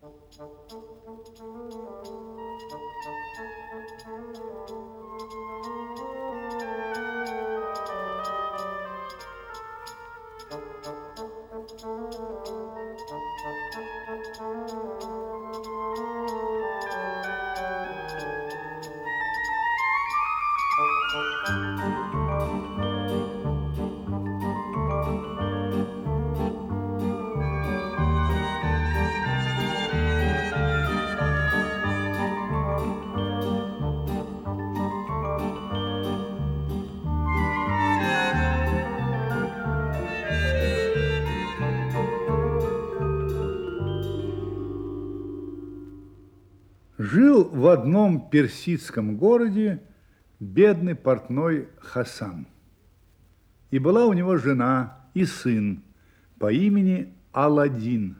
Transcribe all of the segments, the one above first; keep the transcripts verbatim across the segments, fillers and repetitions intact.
Жил в одном персидском городе бедный портной Хасан. И была у него жена и сын по имени Аладдин.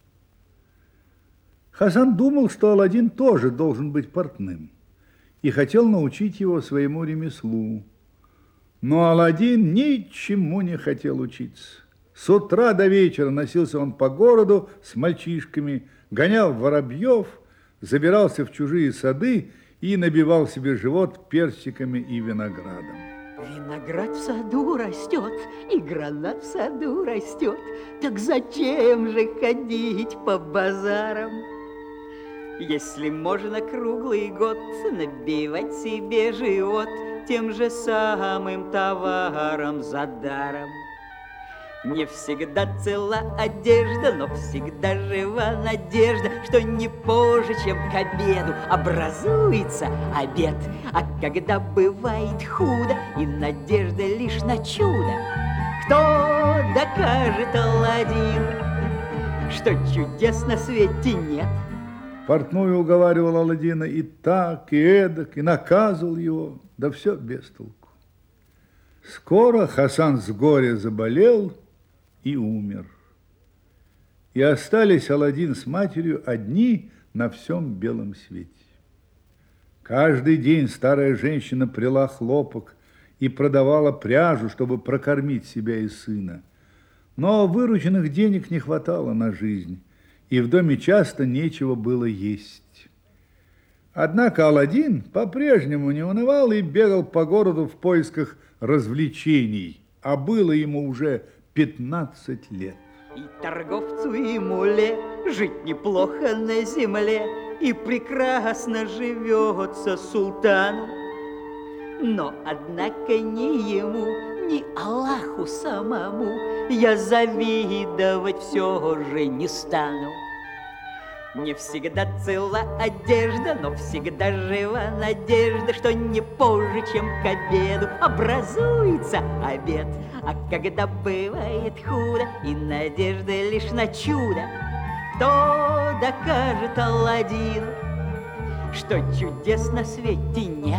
Хасан думал, что Аладдин тоже должен быть портным, и хотел научить его своему ремеслу. Но Аладдин ничему не хотел учиться. С утра до вечера носился он по городу с мальчишками, гонял воробьев, забирался в чужие сады и набивал себе живот персиками и виноградом. Виноград в саду растет, и гранат в саду растет. Так зачем же ходить по базарам? Если можно круглый год набивать себе живот тем же самым товаром за даром. Не всегда цела одежда, но всегда жива надежда, что не позже, чем к обеду образуется обед. А когда бывает худо, и надежда лишь на чудо, кто докажет Аладдин, что чудес на свете нет? Портной уговаривал Аладдина и так, и эдак, и наказывал его, да все без толку. Скоро Хасан с горя заболел и умер. И остались Аладдин с матерью одни на всем белом свете. Каждый день старая женщина пряла хлопок и продавала пряжу, чтобы прокормить себя и сына. Но вырученных денег не хватало на жизнь, и в доме часто нечего было есть. Однако Аладдин по-прежнему не унывал и бегал по городу в поисках развлечений, а было ему уже пятнадцать лет. И торговцу, и муле жить неплохо на земле, и прекрасно живется султану. Но, однако, ни ему, ни Аллаху самому я завидовать все же не стану. Не всегда цела одежда, но всегда жива надежда, что не позже, чем к обеду образуется обед. А когда бывает худо, и надежда лишь на чудо, кто докажет Аладдину, что чудес на свете нет?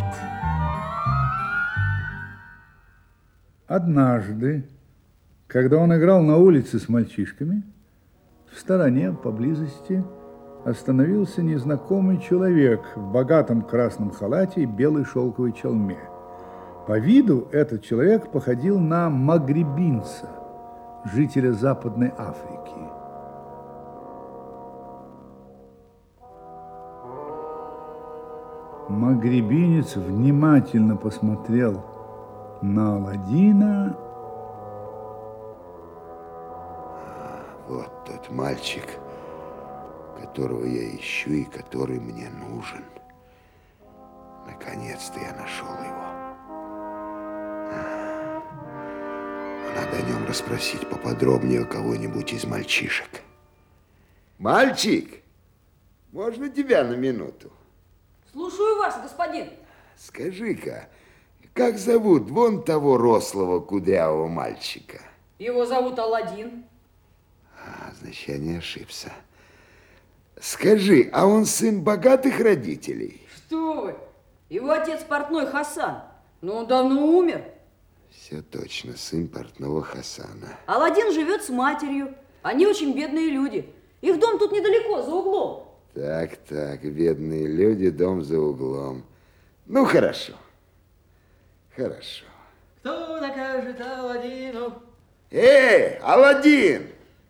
Однажды, когда он играл на улице с мальчишками, в стороне, поблизости, остановился незнакомый человек в богатом красном халате и белой шелковой чалме. По виду этот человек походил на магребинца, жителя Западной Африки. Магребинец внимательно посмотрел на Аладдина. Вот тот мальчик, которого я ищу и который мне нужен. Наконец-то я нашел его. Надо о нем расспросить поподробнее у кого-нибудь из мальчишек. Мальчик, можно тебя на минуту? Слушаю вас, господин. Скажи-ка, как зовут вон того рослого кудрявого мальчика? Его зовут Аладдин. А, значит, я не ошибся. Скажи, а он сын богатых родителей? Что вы? Его отец портной Хасан, но он давно умер. Все точно, сын портного Хасана. Аладдин живет с матерью. Они очень бедные люди. Их дом тут недалеко, за углом. Так, так, бедные люди, дом за углом. Ну, хорошо. Хорошо. Кто докажет Аладдину? Эй, Аладдин!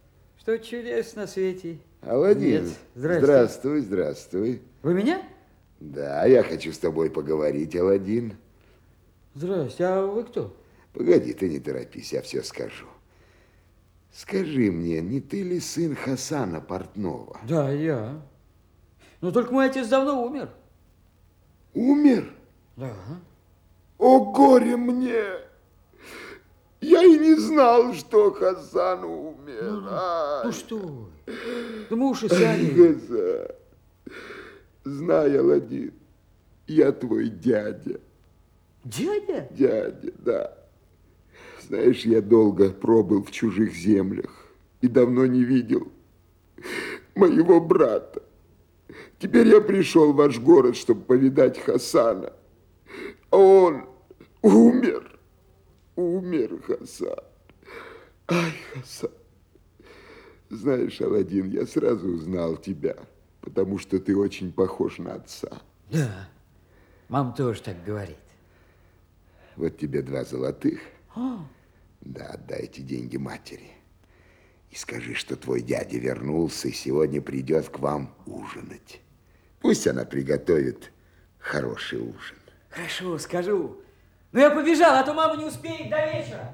Что чудес на свете. Аладдин, Нет. Здрасте. здравствуй, здравствуй. Вы меня? Да, я хочу с тобой поговорить, Аладдин. Здрасте, а вы кто? Погоди, ты не торопись, я все скажу. Скажи мне, не ты ли сын Хасана Портного? Да, я. Но только мой отец давно умер. Умер? Да. О, горе мне! Я и не знал, что Хасан умер. Ну, Ай. ну что вы? Да мы уж и сами. Хасан, знай, Аладдин, я твой дядя. Дядя? Дядя, да. Знаешь, я долго пробыл в чужих землях и давно не видел моего брата. Теперь я пришел в ваш город, чтобы повидать Хасана. А он умер. Умер Хасан. Ай, Хасан. Знаешь, Аладдин, я сразу узнал тебя, потому что ты очень похож на отца. Да. Мама тоже так говорит. Вот тебе два золотых. А. Да, отдай эти деньги матери. И скажи, что твой дядя вернулся и сегодня придет к вам ужинать. Пусть она приготовит хороший ужин. Хорошо, скажу. Но я побежал, а то мама не успеет до вечера.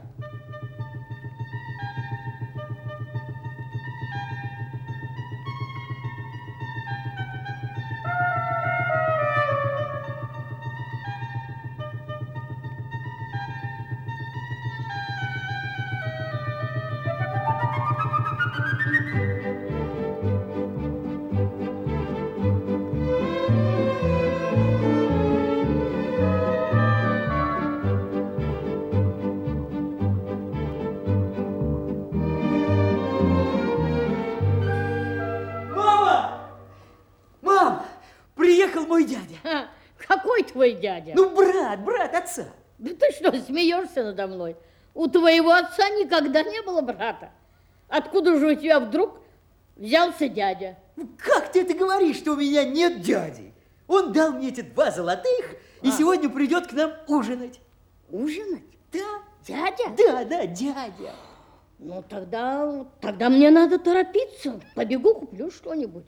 Мой дядя. А, какой твой дядя? Ну, брат, брат отца. Да ты что, смеешься надо мной? У твоего отца никогда не было брата. Откуда же у тебя вдруг взялся дядя? Ну, как ты это говоришь, что у меня нет дяди? Он дал мне эти два золотых и А. сегодня придет к нам ужинать. Ужинать? Да. Дядя? Да, да, дядя. Ну, тогда, тогда мне надо торопиться. Побегу, куплю что-нибудь.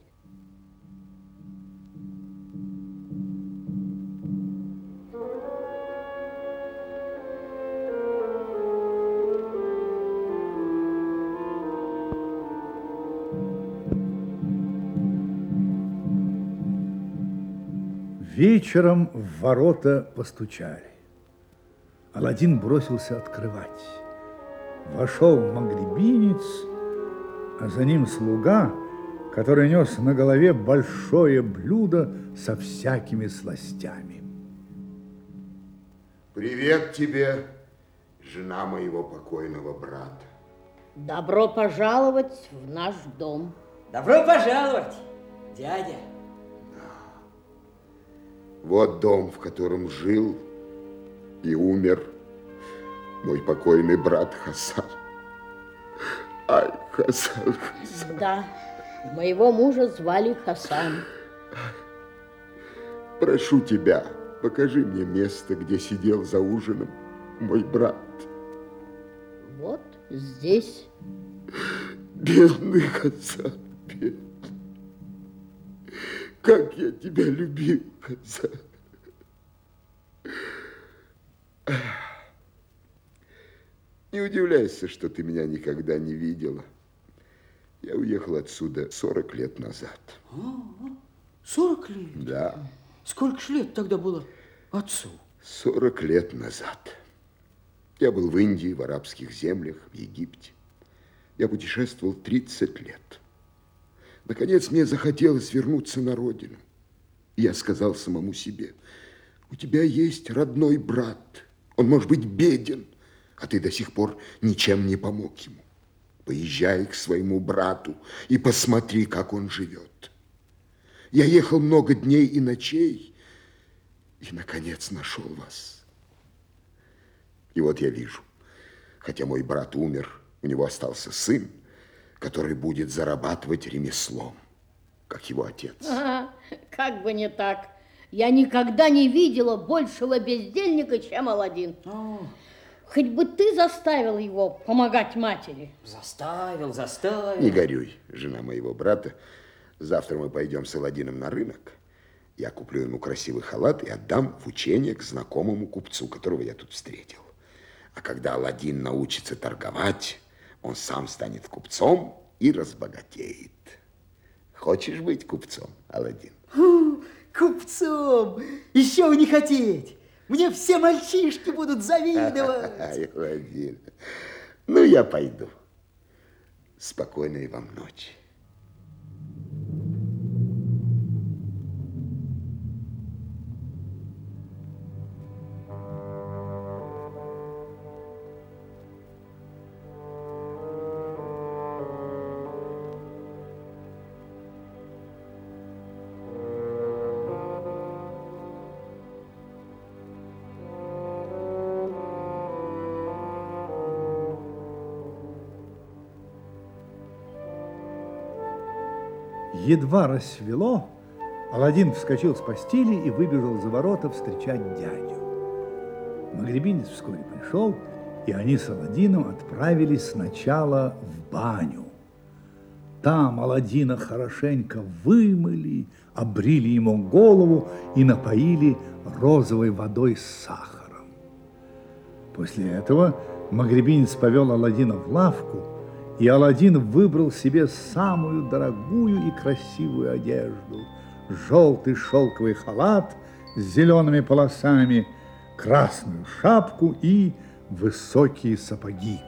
Вечером в ворота постучали. Аладдин бросился открывать. Вошел магребинец, а за ним слуга, который нес на голове большое блюдо со всякими сластями. Привет тебе, жена моего покойного брата. Добро пожаловать в наш дом. Добро пожаловать, дядя. Вот дом, в котором жил и умер мой покойный брат Хасан. Ай, Хасан, Хасан. Да, моего мужа звали Хасан. Прошу тебя, покажи мне место, где сидел за ужином мой брат. Вот здесь. Бедный Хасан, бедный. Как я тебя любил, Хасан. Не удивляйся, что ты меня никогда не видела. Я уехал отсюда сорок лет назад. Сорок лет? Да, Сколько ж лет тогда было отцу? сорок лет назад. Я был в Индии, в арабских землях, в Египте. Я путешествовал тридцать лет. Наконец, мне захотелось вернуться на родину. Я сказал самому себе: у тебя есть родной брат. Он может быть беден, а ты до сих пор ничем не помог ему. Поезжай к своему брату и посмотри, как он живет. Я ехал много дней и ночей, и, наконец, нашел вас. И вот я вижу, хотя мой брат умер, у него остался сын, который будет зарабатывать ремеслом, как его отец. Ага, как бы не так. Я никогда не видела большего бездельника, чем Аладдин. О, Хоть бы ты заставил его помогать матери. Заставил, заставил. Не горюй, жена моего брата. Завтра мы пойдем с Аладдином на рынок. Я куплю ему красивый халат и отдам в учение к знакомому купцу, которого я тут встретил. А когда Аладдин научится торговать, он сам станет купцом и разбогатеет. Хочешь быть купцом, Аладдин? Фу, купцом. Еще не хотеть. Мне все мальчишки будут завидовать. Ай, Аладдин. Ну, я пойду. Спокойной вам ночи. Едва рассвело, Аладдин вскочил с постели и выбежал за ворота встречать дядю. Магребинец вскоре пришел, и они с Аладдином отправились сначала в баню. Там Аладдина хорошенько вымыли, обрили ему голову и напоили розовой водой с сахаром. После этого Магребинец повел Аладдина в лавку, и Аладдин выбрал себе самую дорогую и красивую одежду. Желтый шелковый халат с зелеными полосами, красную шапку и высокие сапоги.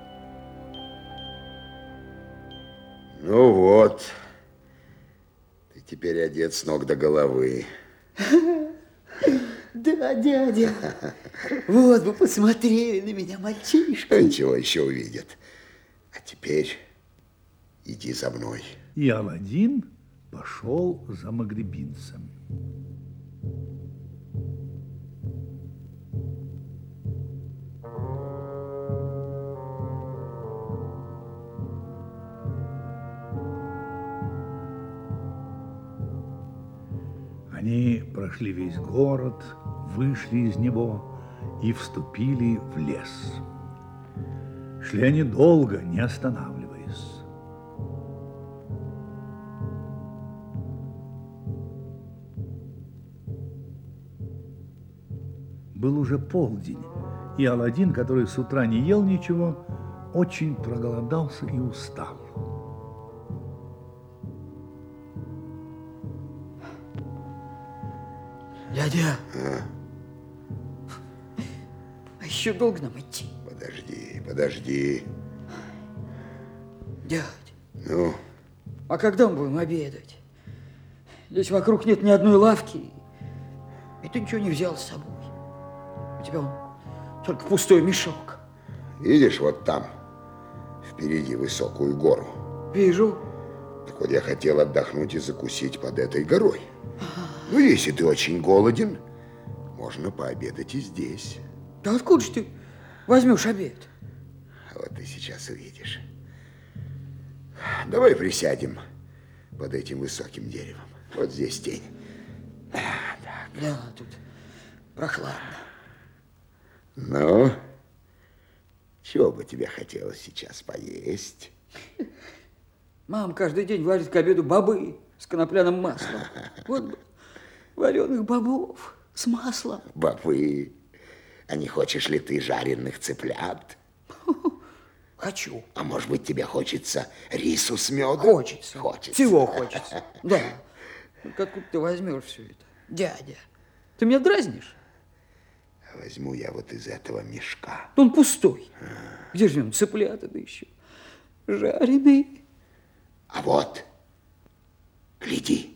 Ну вот, ты теперь одет с ног до головы. Да, дядя. Вот бы посмотрели на меня мальчишки. Ничего еще увидят. А теперь иди за мной. И Аладдин пошел за магребинцем. Они прошли весь город, вышли из него и вступили в лес. Шли они долго, не останавливаясь. Был уже полдень, и Аладдин, который с утра не ел ничего, очень проголодался и устал. Дядя, а еще долго нам идти? Подожди, подожди. Дядь, Ну, а когда мы будем обедать? Здесь вокруг нет ни одной лавки, и ты ничего не взял с собой. У тебя вон только пустой мешок. видишь, вот там, впереди высокую гору. Вижу. Так вот я хотел отдохнуть и закусить под этой горой. Ну, если ты очень голоден, можно пообедать и здесь. Да откуда ж ты возьмешь обед? А вот ты сейчас увидишь. Давай присядем под этим высоким деревом. Вот здесь тень. Да, тут прохладно. Ну, чего бы тебе хотелось сейчас поесть? Мама каждый день варит к обеду бобы с конопляным маслом. Вот бы вареных бобов с маслом. Бобы. А не хочешь ли ты жареных цыплят? Хочу. А может быть, тебе хочется рису с медом? Хочется. Хочется. Всего хочется. Да. Только откуда ты возьмешь все это? Дядя, ты меня дразнишь? Возьму я вот из этого мешка. Он пустой. Где же он? Цыплята, да еще жареные. А вот, гляди.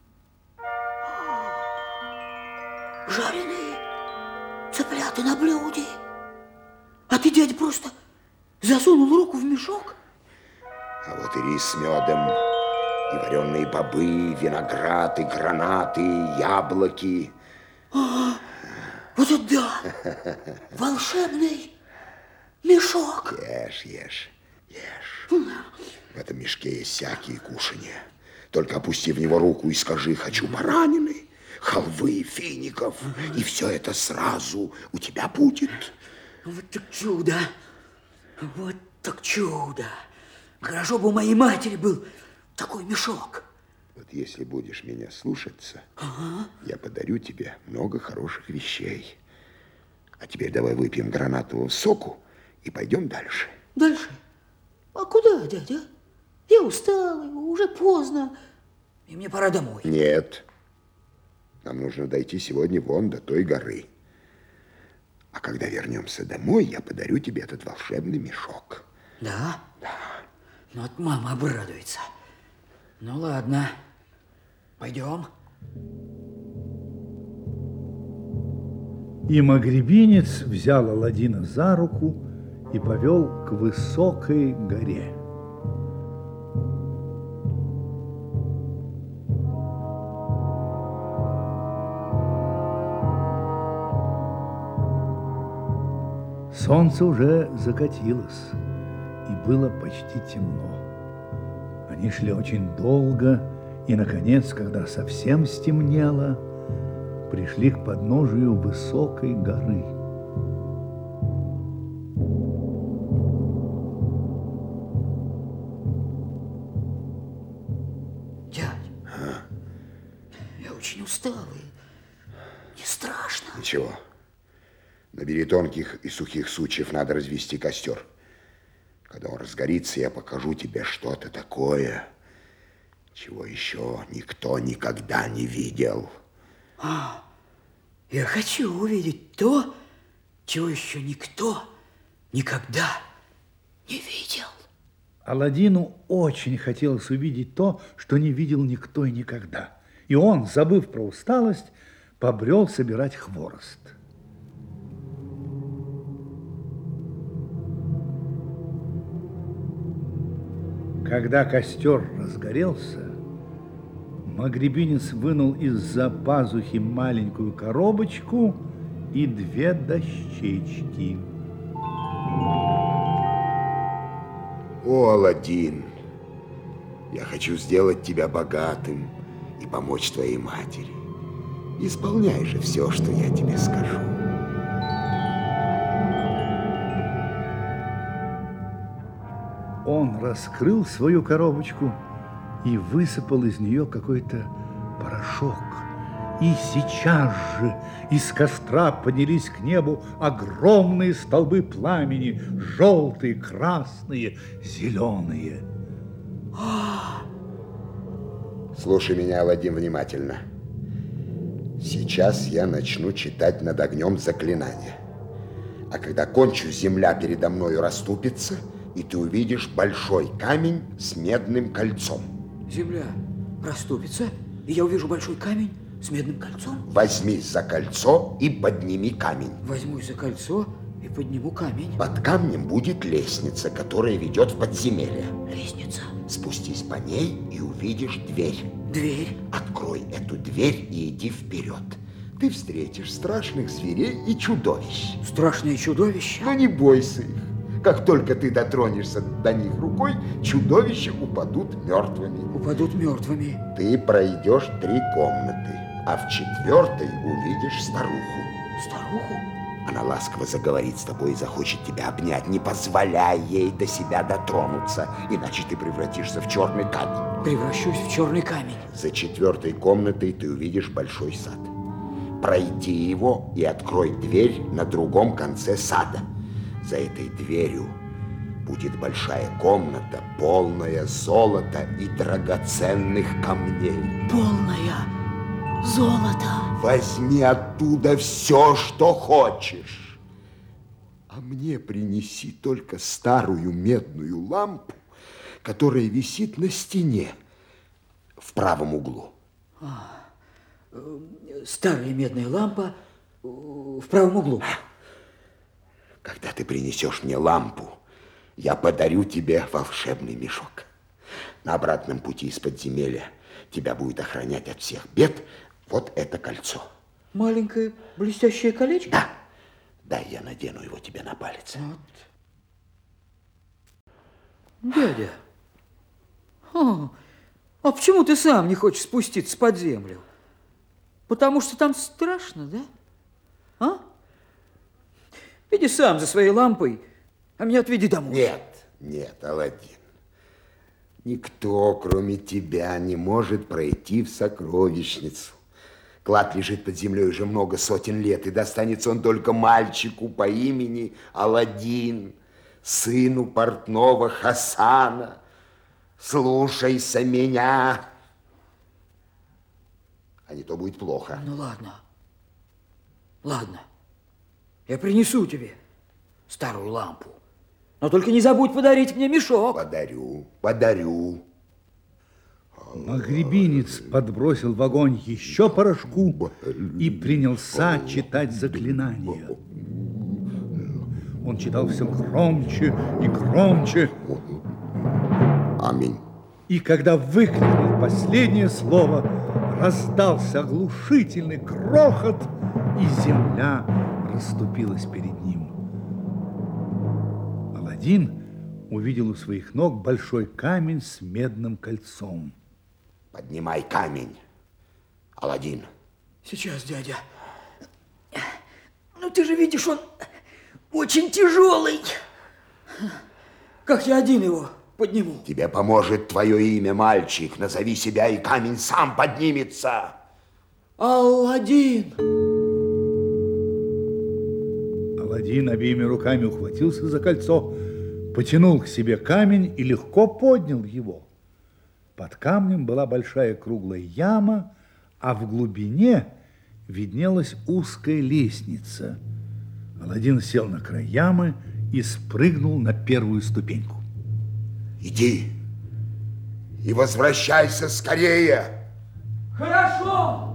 Жареные цыплята на блюде. А ты, дядя, просто засунул руку в мешок? А вот и рис с медом, и вареные бобы, виноград, и гранаты, и яблоки. А, вот это да! Волшебный мешок. Ешь, ешь, ешь. В этом мешке есть всякие кушанья. Только опусти в него руку и скажи: хочу баранины, халвы, фиников, и все это сразу у тебя будет. Вот так чудо. Вот так чудо. Хорошо бы у моей матери был такой мешок. Вот если будешь меня слушаться, Ага. я подарю тебе много хороших вещей. А теперь давай выпьем гранатового соку и пойдем дальше. Дальше? А куда, дядя? Я устал, уже поздно. И мне пора домой. Нет. Нам нужно дойти сегодня вон до той горы. А когда вернемся домой, я подарю тебе этот волшебный мешок. Да? Да. Ну, вот мама обрадуется. Ну, ладно. Пойдем. И магребинец взял Аладдина за руку и повел к высокой горе. Солнце уже закатилось, и было почти темно. Они шли очень долго, и, наконец, когда совсем стемнело, пришли к подножию высокой горы. Дядь, я очень устал, и не страшно. Ничего. Набери тонких и сухих сучьев, надо развести костер. Когда он разгорится, я покажу тебе что-то такое, чего еще никто никогда не видел. А, я хочу увидеть то, чего еще никто никогда не видел. Аладдину очень хотелось увидеть то, что не видел никто и никогда. И он, забыв про усталость, побрел собирать хворост. Когда костер разгорелся, магребинец вынул из-за пазухи маленькую коробочку и две дощечки. О, Аладдин, я хочу сделать тебя богатым и помочь твоей матери. Исполняй же все, что я тебе скажу. Он раскрыл свою коробочку и высыпал из нее какой-то порошок. И сейчас же из костра поднялись к небу огромные столбы пламени, желтые, красные, зеленые. Слушай меня, Аладдин, внимательно. Сейчас я начну читать над огнем заклинание. А когда кончу, земля передо мною расступится, и ты увидишь большой камень с медным кольцом. Земля расступится, и я увижу большой камень с медным кольцом. Возьмись за кольцо и подними камень. Возьмусь за кольцо и подниму камень. Под камнем будет лестница, которая ведет в подземелье. Лестница. Спустись по ней и увидишь дверь. Дверь. Открой эту дверь и иди вперед. Ты встретишь страшных зверей и чудовищ. Страшные чудовища. Но не бойся их. Как только ты дотронешься до них рукой, чудовища упадут мертвыми. Упадут мертвыми. Ты пройдешь три комнаты, а в четвертой увидишь старуху. Старуху? Она ласково заговорит с тобой и захочет тебя обнять. Не позволяй ей до себя дотронуться, иначе ты превратишься в черный камень. Превращусь в черный камень. За четвертой комнатой ты увидишь большой сад. Пройди его и открой дверь на другом конце сада. За этой дверью будет большая комната, полная золота и драгоценных камней. Полное золото. Возьми оттуда все, что хочешь. А мне принеси только старую медную лампу, которая висит на стене в правом углу. Старая медная лампа э, в правом углу. Когда ты принесешь мне лампу, я подарю тебе волшебный мешок. На обратном пути из подземелья тебя будет охранять от всех бед вот это кольцо. Маленькое блестящее колечко? Да. Дай я надену его тебе на палец. Вот. Дядя, а, а почему ты сам не хочешь спуститься под землю? Потому что там страшно, да? А? Иди сам за своей лампой, а меня отведи домой. Нет, нет, Аладдин. Никто, кроме тебя, не может пройти в сокровищницу. Клад лежит под землей уже много сотен лет, и достанется он только мальчику по имени Аладдин, сыну портного Хасана. Слушайся меня, а не то будет плохо. Ну ладно, ладно, я принесу тебе старую лампу, но только не забудь подарить мне мешок. Подарю, подарю. Магребинец подбросил в огонь еще порошку и принялся читать заклинания. Он читал все громче и громче. Аминь. И когда выкрикнул последнее слово, раздался оглушительный грохот, и земля расступилась перед ним. Аладдин увидел у своих ног большой камень с медным кольцом. Поднимай камень, Аладдин. Сейчас, дядя. Ну ты же видишь, он очень тяжелый. Как я один его подниму? Тебе поможет твое имя, мальчик. Назови себя, и камень сам поднимется. Аладдин. Аладдин обеими руками ухватился за кольцо, потянул к себе камень и легко поднял его. Под камнем была большая круглая яма, а в глубине виднелась узкая лестница. Аладдин сел на край ямы и спрыгнул на первую ступеньку. Иди и возвращайся скорее. Хорошо.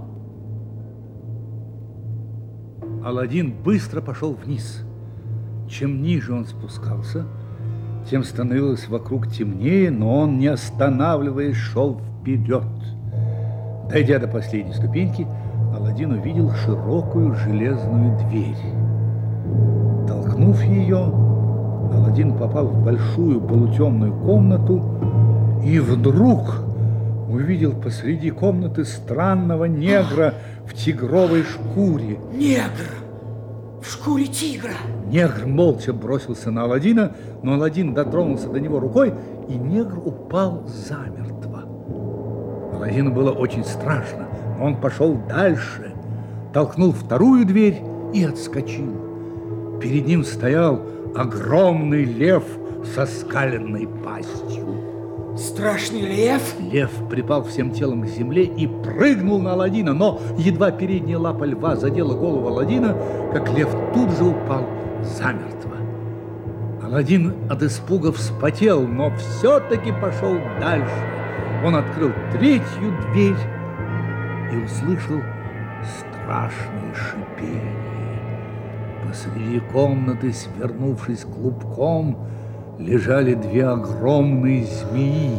Аладдин быстро пошел вниз. Чем ниже он спускался, тем становилось вокруг темнее, но он, не останавливаясь, шел вперед. Дойдя до последней ступеньки, Аладдин увидел широкую железную дверь. Толкнув ее, Аладдин попал в большую полутемную комнату и вдруг увидел посреди комнаты странного негра в тигровой шкуре. Негр в шкуре тигра. Негр молча бросился на Аладдина, но Аладдин дотронулся до него рукой, и негр упал замертво. Аладдину было очень страшно, но он пошел дальше, толкнул вторую дверь и отскочил. Перед ним стоял огромный лев со скаленной пастью. Страшный лев? Лев припал всем телом к земле и прыгнул на Аладдина, но едва передняя лапа льва задела голову Аладдина, как лев тут же упал замертво. Аладдин от испуга вспотел, но все-таки пошел дальше. Он открыл третью дверь и услышал страшное шипение. Посреди комнаты, свернувшись клубком, лежали две огромные змеи.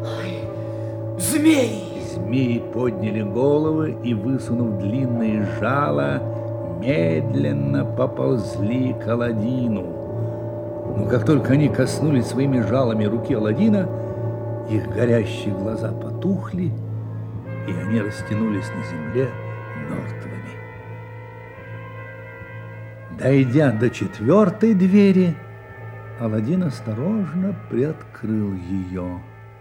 Змеи! Змеи подняли головы и, высунув длинные жала, медленно поползли к Аладдину. Но как только они коснулись своими жалами руки Аладдина, их горящие глаза потухли, и они растянулись на земле мертвыми. Дойдя до четвертой двери, Аладдин осторожно приоткрыл ее.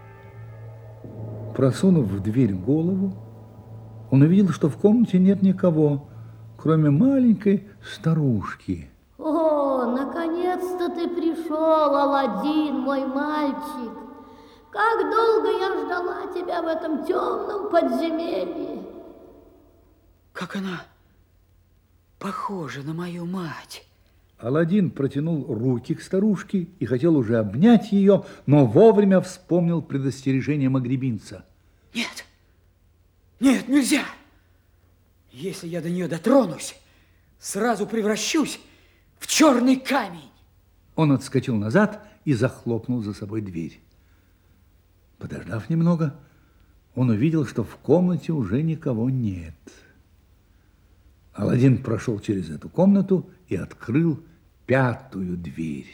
Просунув в дверь голову, он увидел, что в комнате нет никого, кроме маленькой старушки. О, наконец-то ты пришел, Аладдин, мой мальчик. Как долго я ждала тебя в этом темном подземелье. Как она похожа на мою мать. Аладдин протянул руки к старушке и хотел уже обнять ее, но вовремя вспомнил предостережение магребинца. Нет, нет, нельзя. Если я до нее дотронусь, сразу превращусь в черный камень. Он отскочил назад и захлопнул за собой дверь. Подождав немного, он увидел, что в комнате уже никого нет. Аладдин прошел через эту комнату и открыл пятую дверь.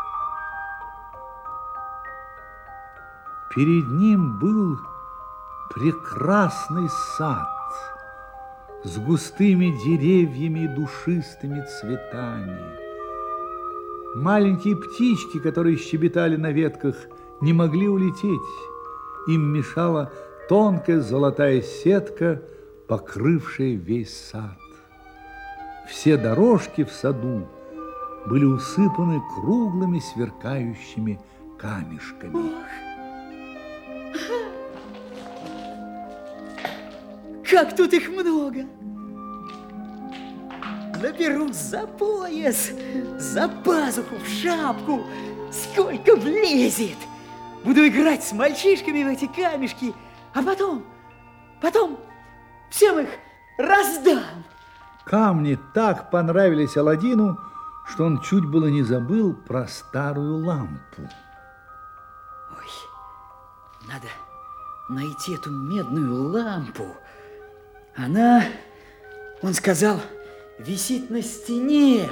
Перед ним был прекрасный сад с густыми деревьями и душистыми цветами. Маленькие птички, которые щебетали на ветках, не могли улететь. Им мешала тонкая золотая сетка, покрывшая весь сад. Все дорожки в саду были усыпаны круглыми сверкающими камешками. Как тут их много! Наберу за пояс, за пазуху, в шапку, сколько влезет. Буду играть с мальчишками в эти камешки, а потом, потом всем их раздам. Камни так понравились Аладдину, что он чуть было не забыл про старую лампу. Ой, надо найти эту медную лампу. Она, он сказал, висит на стене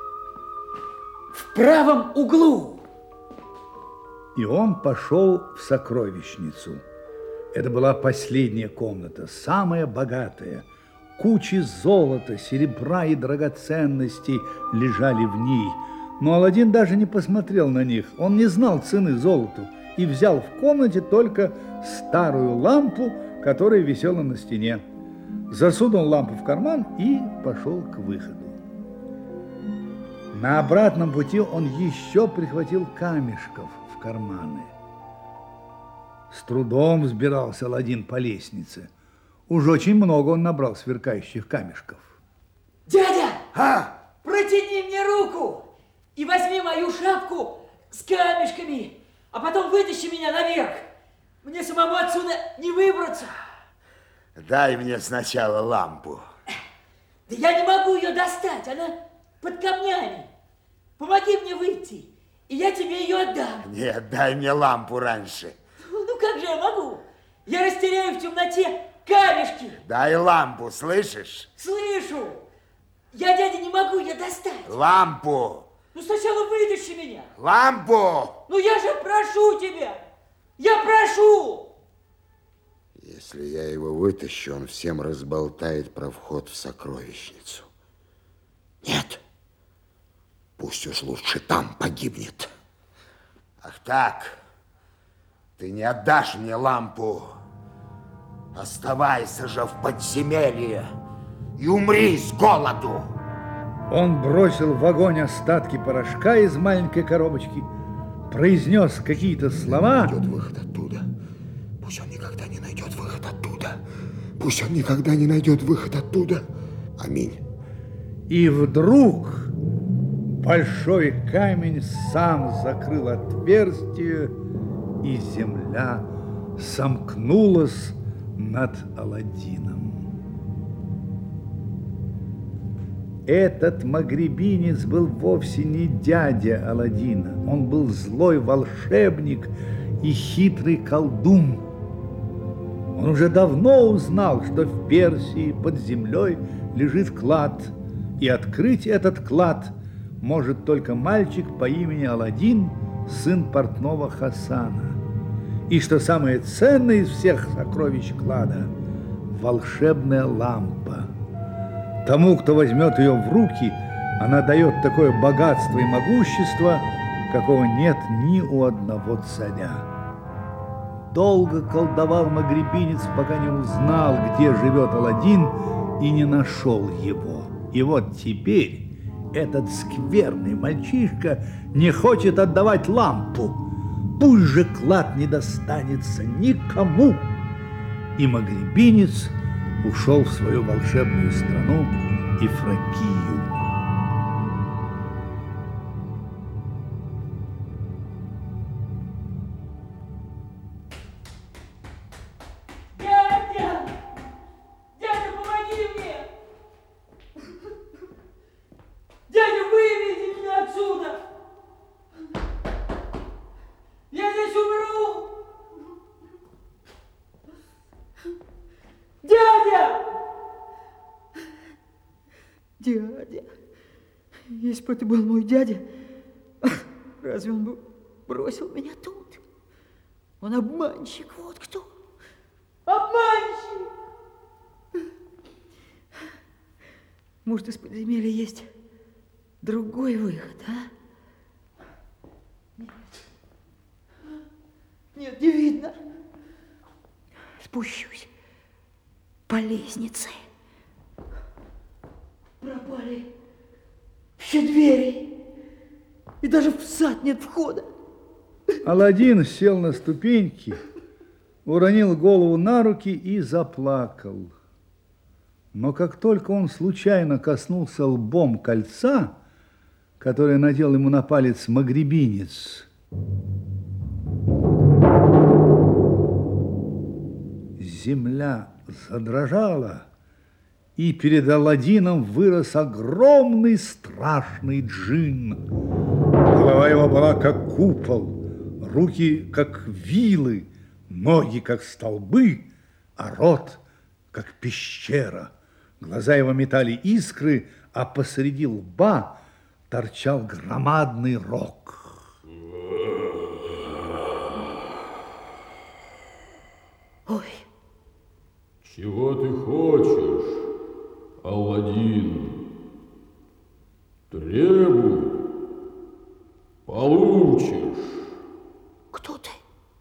в правом углу. И он пошел в сокровищницу. Это была последняя комната, самая богатая. Кучи золота, серебра и драгоценностей лежали в ней. Но Аладдин даже не посмотрел на них. Он не знал цены золоту и взял в комнате только старую лампу, которая висела на стене. Засунул лампу в карман и пошел к выходу. На обратном пути он еще прихватил камешков в карманы. С трудом взбирался Аладдин по лестнице. Уж очень много он набрал сверкающих камешков. Дядя, А? протяни мне руку и возьми мою шапку с камешками, а потом вытащи меня наверх. Мне самому отсюда не выбраться. Дай мне сначала лампу. Да я не могу ее достать, она под камнями. Помоги мне выйти, и я тебе ее отдам. Нет, дай мне лампу раньше. Ну как же я могу? Я растеряю в темноте камешки. Дай лампу, слышишь? Слышу. Я, дядя, не могу ее достать. Лампу! Ну сначала вытащи меня. Лампу! Ну я же прошу тебя. Я прошу. Если я его вытащу, он всем разболтает про вход в сокровищницу. Нет, пусть уж лучше там погибнет. Ах так, ты не отдашь мне лампу. Оставайся же в подземелье и умри с голоду. Он бросил в огонь остатки порошка из маленькой коробочки, произнес какие-то слова. Найдет выход оттуда. Пусть он никогда не найдет выход оттуда. Пусть он никогда не найдет выход оттуда. Аминь. И вдруг большой камень сам закрыл отверстие, и земля сомкнулась над Аладдином. Этот магребинец был вовсе не дядя Аладдина. Он был злой волшебник и хитрый колдун. Он уже давно узнал, что в Персии под землей лежит клад, и открыть этот клад может только мальчик по имени Аладдин, сын портного Хасана. И что самое ценное из всех сокровищ клада – волшебная лампа. Тому, кто возьмет ее в руки, она дает такое богатство и могущество, какого нет ни у одного царя. Долго колдовал магребинец, пока не узнал, где живет Аладдин, и не нашел его. И вот теперь этот скверный мальчишка не хочет отдавать лампу. Пусть же клад не достанется никому. И магребинец ушел в свою волшебную страну Ифракию. Дядя! Дядя, помоги мне! Дядя, выведи меня отсюда! Я здесь умру! Дядя! Дядя, если бы это был мой дядя, разве он бы бросил меня тут? Он обманщик, вот кто. Обманщик! Может, из подземелья есть другой выход, а? Нет. Нет, не видно. Спущусь по лестнице. Пропали все двери. И даже в сад нет входа. Аладдин сел на ступеньки, уронил голову на руки и заплакал. Но как только он случайно коснулся лбом кольца, которое надел ему на палец магребинец, земля задрожала, и перед Аладдином вырос огромный страшный джин. Голова его была как купол, руки как вилы, ноги как столбы, а рот как пещера. Глаза его метали искры, а посреди лба торчал громадный рог. Ой. Чего ты хочешь, Аладдин? Требуй, получишь. Кто ты?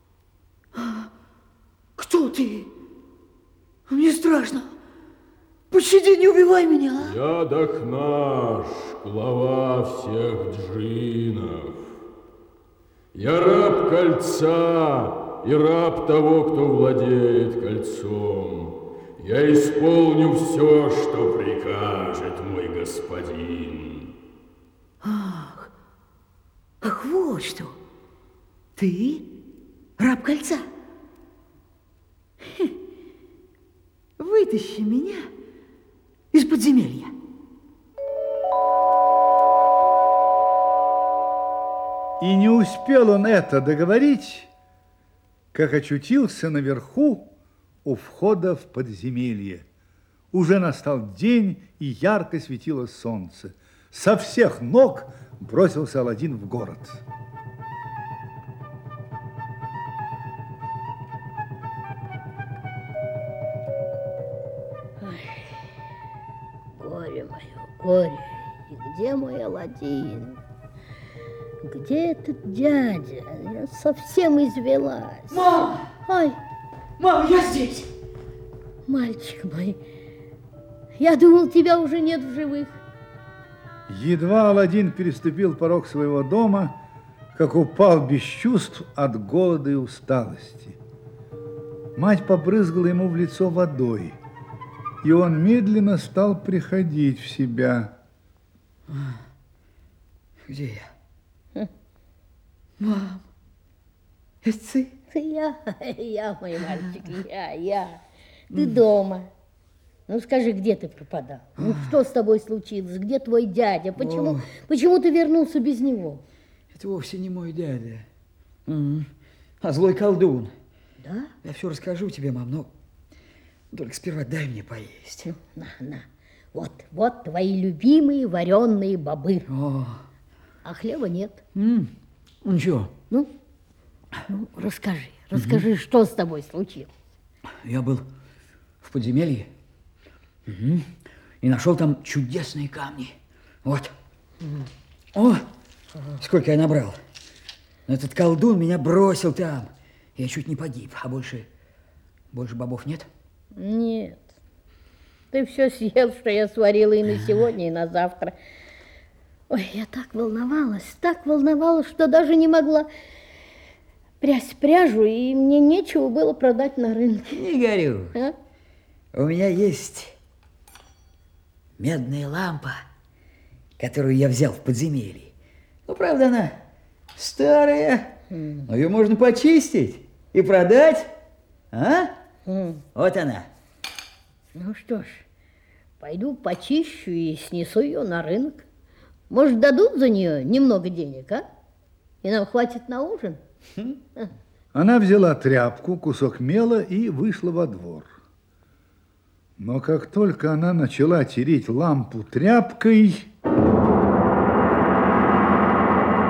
Кто ты? Мне страшно. Пощади, не убивай меня. Я Дахнаш, глава всех джиннов. Я раб кольца и раб того, кто владеет кольцом. Я исполню все, что прикажет мой господин. Ах, ах, вот что. Ты раб кольца? Хе. Вытащи меня из подземелья. И не успел он это договорить, как очутился наверху у входа в подземелье. Уже настал день, и ярко светило солнце. Со всех ног бросился Аладдин в город. Горе мое, горе, и где мой Аладдин? Где этот дядя? Я совсем извелась. Мам! Ой, Мам, я здесь! мальчик мой, я думал, тебя уже нет в живых. Едва Аладдин переступил порог своего дома, как упал без чувств от голода и усталости. Мать побрызгала ему в лицо водой, и он медленно стал приходить в себя. Где я? Мам, это ты? Я, я, мой мальчик, я, я. Ты дома. Ну, скажи, где ты пропадал? Ну, что с тобой случилось? Где твой дядя? Почему, О. почему ты вернулся без него? Это вовсе не мой дядя, М, а злой колдун. Да? Я все расскажу тебе, мам, но только сперва дай мне поесть. Ну, на, на. Вот, вот твои любимые вареные бобы. О, А хлеба нет. м, ну ничего, Ну, ну расскажи, расскажи, что с тобой случилось. я был в подземелье. Мгм. И нашел там чудесные камни. Вот. О, сколько я набрал. Но этот колдун меня бросил там. Я чуть не погиб. А больше, больше бобов нет? Нет. Ты все съел, что я сварила и на сегодня, и на завтра. Ой, я так волновалась, так волновалась, что даже не могла прясть пряжу, и мне нечего было продать на рынке. Не горю. А? У меня есть медная лампа, которую я взял в подземелье. Ну, правда, она старая, но ее можно почистить и продать. А? М. Вот она. Ну что ж, пойду почищу и снесу ее на рынок. Может, дадут за нее немного денег, а? И нам хватит на ужин? Она взяла тряпку, кусок мела и вышла во двор. Но как только она начала тереть лампу тряпкой,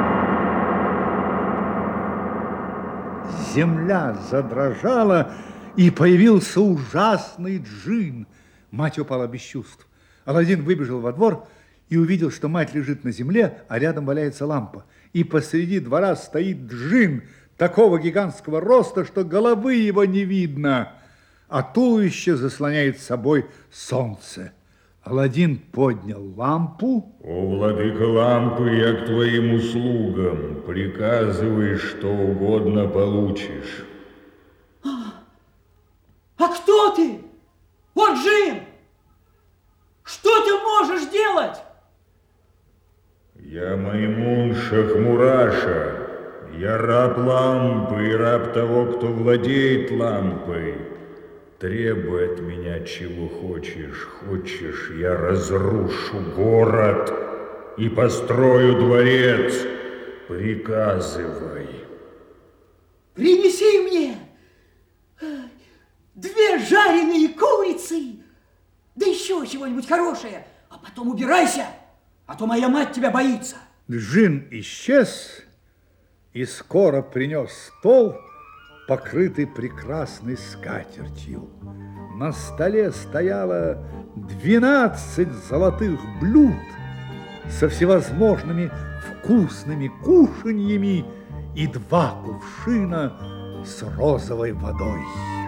земля задрожала, и появился ужасный джин. Мать упала без чувств. Аладдин выбежал во двор и увидел, что мать лежит на земле, а рядом валяется лампа. И посреди двора стоит джин такого гигантского роста, что головы его не видно, а туловище заслоняет собой солнце. Аладдин поднял лампу. О, владыка лампы, я к твоим услугам. Приказывай, что угодно получишь. А, а кто ты? О, джин! Что ты можешь делать? Я Маймун Шахмураша. Я раб лампы и раб того, кто владеет лампой. Требуй от меня, чего хочешь. Хочешь, я разрушу город и построю дворец. Приказывай. Принеси мне две жареные курицы, да еще чего-нибудь хорошее, а потом убирайся, а то моя мать тебя боится. Джин исчез и скоро принес стол, покрытый прекрасной скатертью. На столе стояло двенадцать золотых блюд со всевозможными вкусными кушаньями и два кувшина с розовой водой.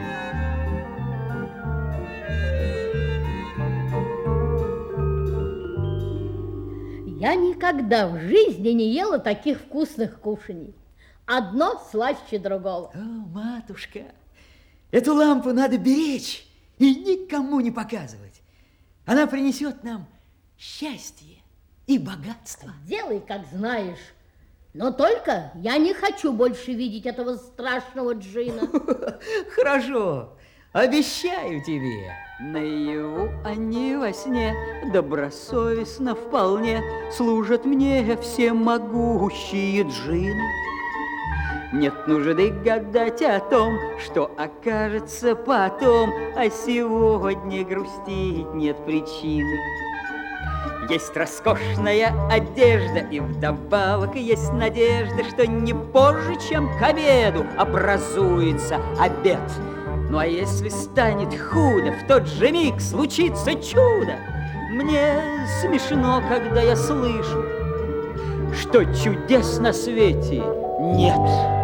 Я никогда в жизни не ела таких вкусных кушаний. Одно слаще другого. О, матушка, эту лампу надо беречь и никому не показывать. Она принесет нам счастье и богатство. Делай, как знаешь. Но только я не хочу больше видеть этого страшного джина. Хорошо, обещаю тебе. Наяву они во сне добросовестно вполне служат мне всемогущие джины. Нет нужды гадать о том, что окажется потом, а сегодня грустить нет причины. Есть роскошная одежда, и вдобавок есть надежда, что не позже, чем к обеду, образуется обед. Ну а если станет худо, в тот же миг случится чудо. Мне смешно, когда я слышу, что чудес на свете нет.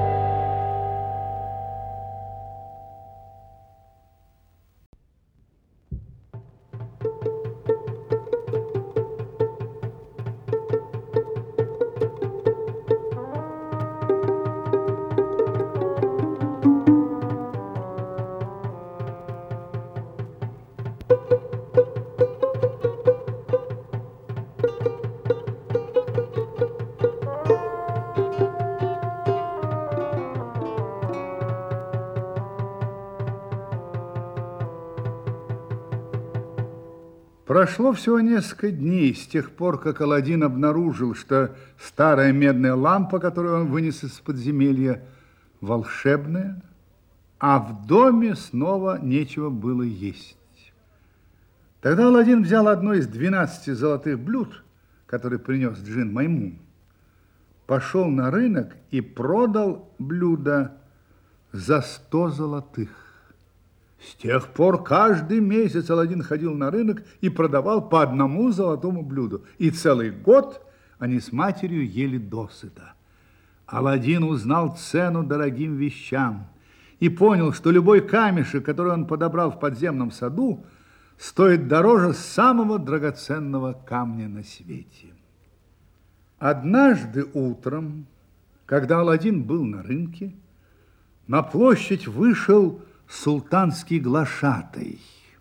Прошло всего несколько дней с тех пор, как Аладдин обнаружил, что старая медная лампа, которую он вынес из подземелья, волшебная, а в доме снова нечего было есть. Тогда Аладдин взял одно из двенадцати золотых блюд, которые принес джин Маймун, пошел на рынок и продал блюдо за сто золотых. С тех пор каждый месяц Аладдин ходил на рынок и продавал по одному золотому блюду. И целый год они с матерью ели досыта. Аладдин узнал цену дорогим вещам и понял, что любой камешек, который он подобрал в подземном саду, стоит дороже самого драгоценного камня на свете. Однажды утром, когда Аладдин был на рынке, на площадь вышел султанский глашатай.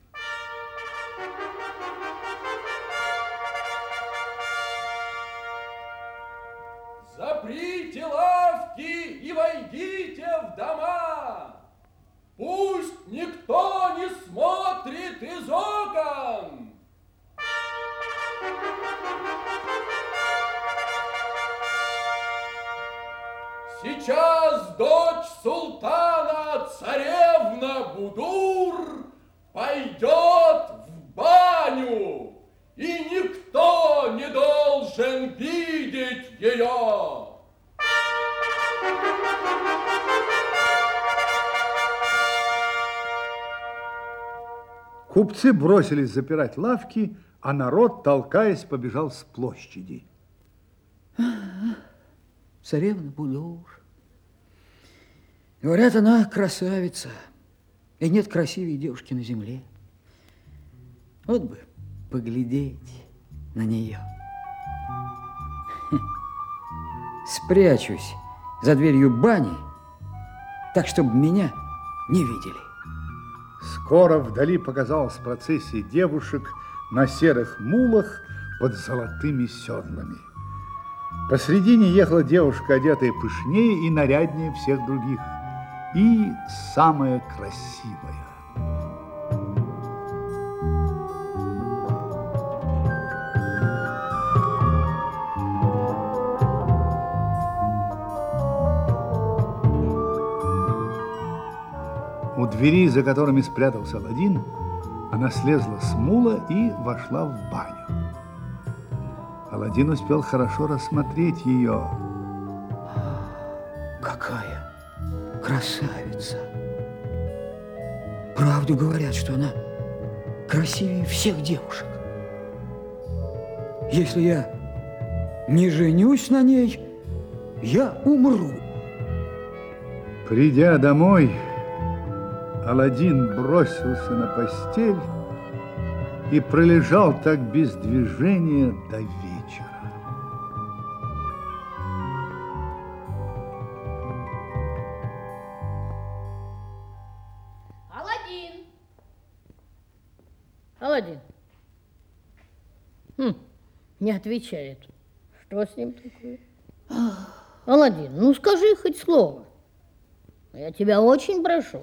Заприте лавки и войдите в дома. Пусть никто не смотрит из окон. Сейчас дочь султана, царевна Будур, пойдет в баню, и никто не должен видеть ее. Купцы бросились запирать лавки, а народ, толкаясь, побежал с площади. Царевна Будур. Говорят, она красавица. И нет красивее девушки на земле. Вот бы поглядеть на нее. Спрячусь за дверью бани, так, чтобы меня не видели. Скоро вдали показалась процессия девушек на серых мулах под золотыми седлами. Посредине ехала девушка, одетая пышнее и наряднее всех других, и самая красивая. У двери, за которыми спрятался Аладдин, она слезла с мула и вошла в баню. Аладдин успел хорошо рассмотреть ее. Какая красавица! Правду говорят, что она красивее всех девушек. Если я не женюсь на ней, я умру. Придя домой, Аладдин бросился на постель и пролежал так без движения до вечера. Аладдин! Аладдин! Хм, не отвечает. Что с ним такое? Аладдин, ну скажи хоть слово. Я тебя очень прошу.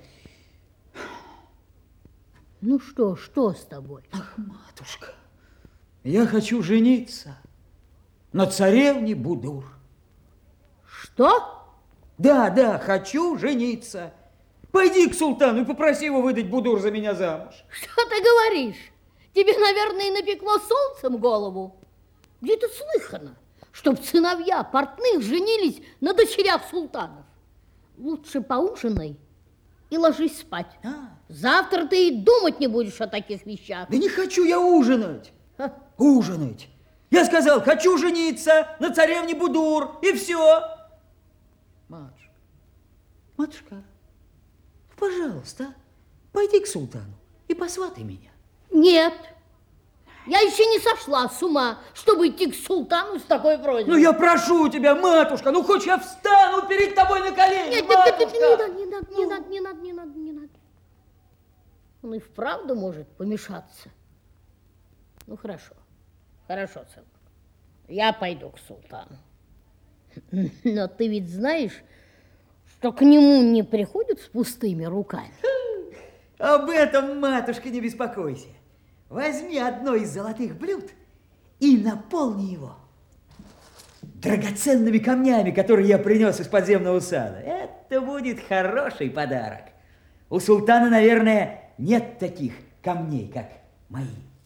Ну что, что с тобой? Ах, матушка, я хочу жениться на царевне Будур. Что? Да, да, хочу жениться. Пойди к султану и попроси его выдать Будур за меня замуж. Что ты говоришь? Тебе, наверное, и напекло солнцем голову. Где это слыхано, чтоб сыновья портных женились на дочерях султанов? Лучше поужинай и ложись спать. А? Завтра ты и думать не будешь о таких вещах. Да не хочу я ужинать. Ха. Ужинать. Я сказал, хочу жениться на царевне Будур, и все. Матушка, матушка, пожалуйста, пойди к султану и посватай меня. Нет, я еще не сошла с ума, чтобы идти к султану с такой просьбой. Ну я прошу тебя, матушка, ну хоть я встану перед тобой на колени, нет, матушка. Нет, нет, нет, не надо, не надо, не надо, не надо, не надо. Он и вправду может помешаться. Ну, хорошо, хорошо, сынок. Я пойду к султану. Но ты ведь знаешь, что к нему не приходят с пустыми руками. Об этом, матушка, не беспокойся. Возьми одно из золотых блюд и наполни его драгоценными камнями, которые я принес из подземного сада. Это будет хороший подарок. У султана, наверное, нет таких камней, как мои.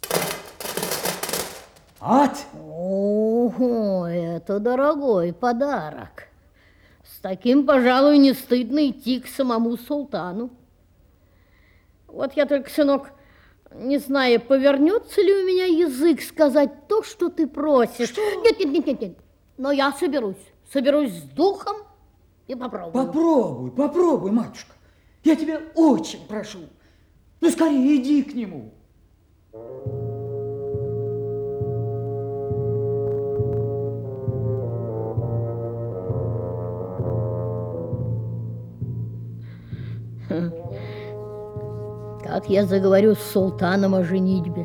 Вот. Ого, это дорогой подарок. С таким, пожалуй, не стыдно идти к самому султану. Вот я только, сынок, не знаю, повернется ли у меня язык сказать то, что ты просишь. Что? Нет, нет, нет, нет, нет. Но я соберусь, соберусь с духом и попробую. Попробуй, попробуй, матушка. Я тебя очень прошу. Ну, скорее иди к нему. Как я заговорю с султаном о женитьбе?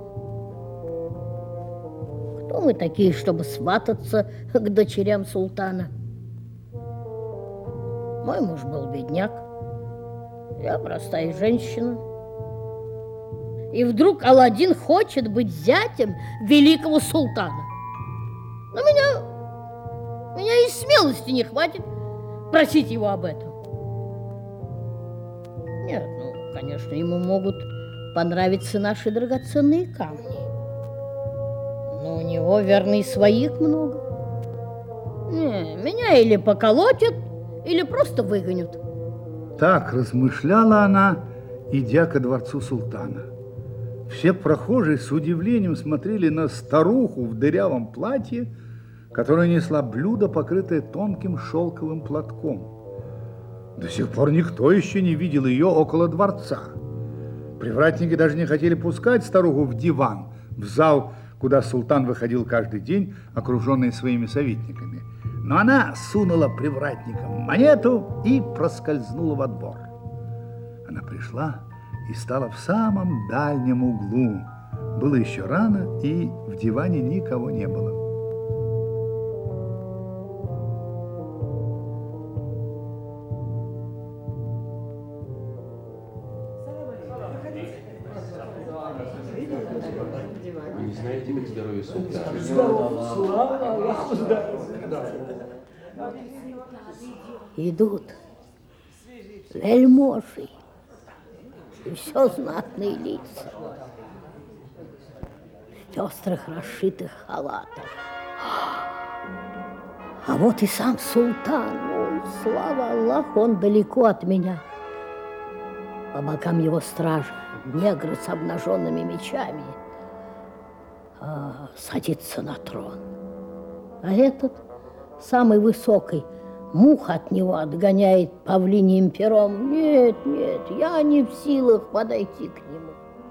Кто мы такие, чтобы свататься к дочерям султана? Мой муж был бедняк, я простая женщина. И вдруг Аладдин хочет быть зятем великого султана. Но меня, меня и смелости не хватит просить его об этом. Нет, ну, конечно, ему могут понравиться наши драгоценные камни. Но у него, верно, и своих много. Не, меня или поколотят, или просто выгонят. Так размышляла она, идя ко дворцу султана. Все прохожие с удивлением смотрели на старуху в дырявом платье, которая несла блюдо, покрытое тонким шелковым платком. До сих пор никто еще не видел ее около дворца. Привратники даже не хотели пускать старуху в диван, в зал, куда султан выходил каждый день, окруженный своими советниками. Но она сунула привратникам монету и проскользнула во двор. Она пришла и стала в самом дальнем углу. Было еще рано, и в диване никого не было. Не знаете, как здоровье султана? Идут вельможи, и все знатные лица, в пестрых расшитых халатах. А вот и сам султан, ой, слава Аллаху, он далеко от меня. По бокам его стражи негры с обнаженными мечами, а, садится на трон. А этот, самый высокий, мух от него отгоняет павлиньим пером. Нет, нет, я не в силах подойти к нему.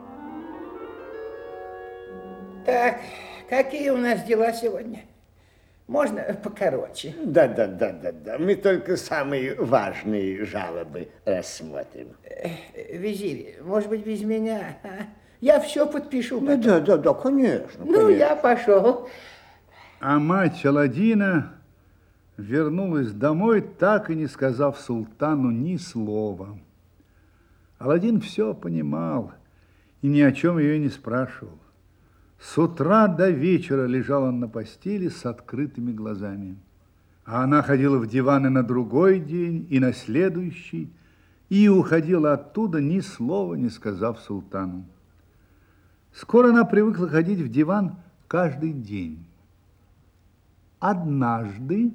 Так, какие у нас дела сегодня? Можно покороче? Да, да, да, да, да. Мы только самые важные жалобы рассмотрим. Визирь, может быть, без меня? А? Я все подпишу. Да, да, да, да, конечно. Ну, конечно. я пошел. А мать Аладдина вернулась домой, так и не сказав султану ни слова. Аладдин все понимал и ни о чем ее не спрашивал. С утра до вечера лежал он на постели с открытыми глазами. А она ходила в диваны на другой день и на следующий, и уходила оттуда, ни слова не сказав султану. Скоро она привыкла ходить в диван каждый день. Однажды...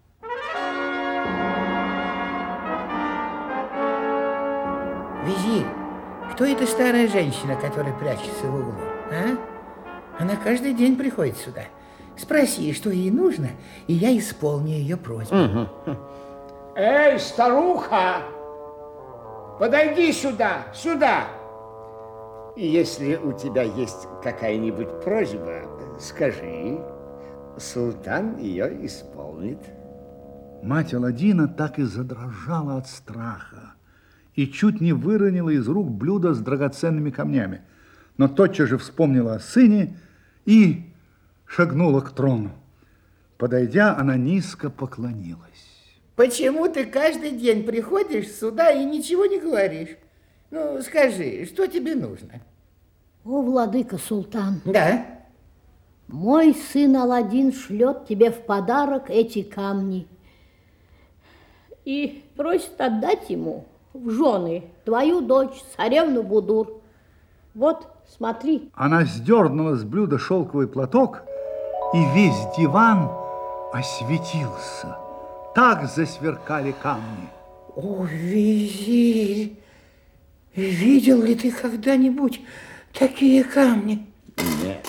Визирь, кто эта старая женщина, которая прячется в углу, а? Она каждый день приходит сюда. Спроси, что ей нужно, и я исполню ее просьбу. Угу. Эй, старуха, подойди сюда, сюда. И если у тебя есть какая-нибудь просьба, скажи, султан ее исполнит. Мать Аладдина так и задрожала от страха и чуть не выронила из рук блюдо с драгоценными камнями, но тотчас же вспомнила о сыне и шагнула к трону. Подойдя, она низко поклонилась. Почему ты каждый день приходишь сюда и ничего не говоришь? Ну, скажи, что тебе нужно? О, владыка султан. Да? Мой сын Аладдин шлет тебе в подарок эти камни и просит отдать ему в жены твою дочь, царевну Будур. Вот, смотри. Она сдернула с блюда шелковый платок, и весь диван осветился. Так засверкали камни. О, визирь, видел ли ты когда-нибудь такие камни? Нет.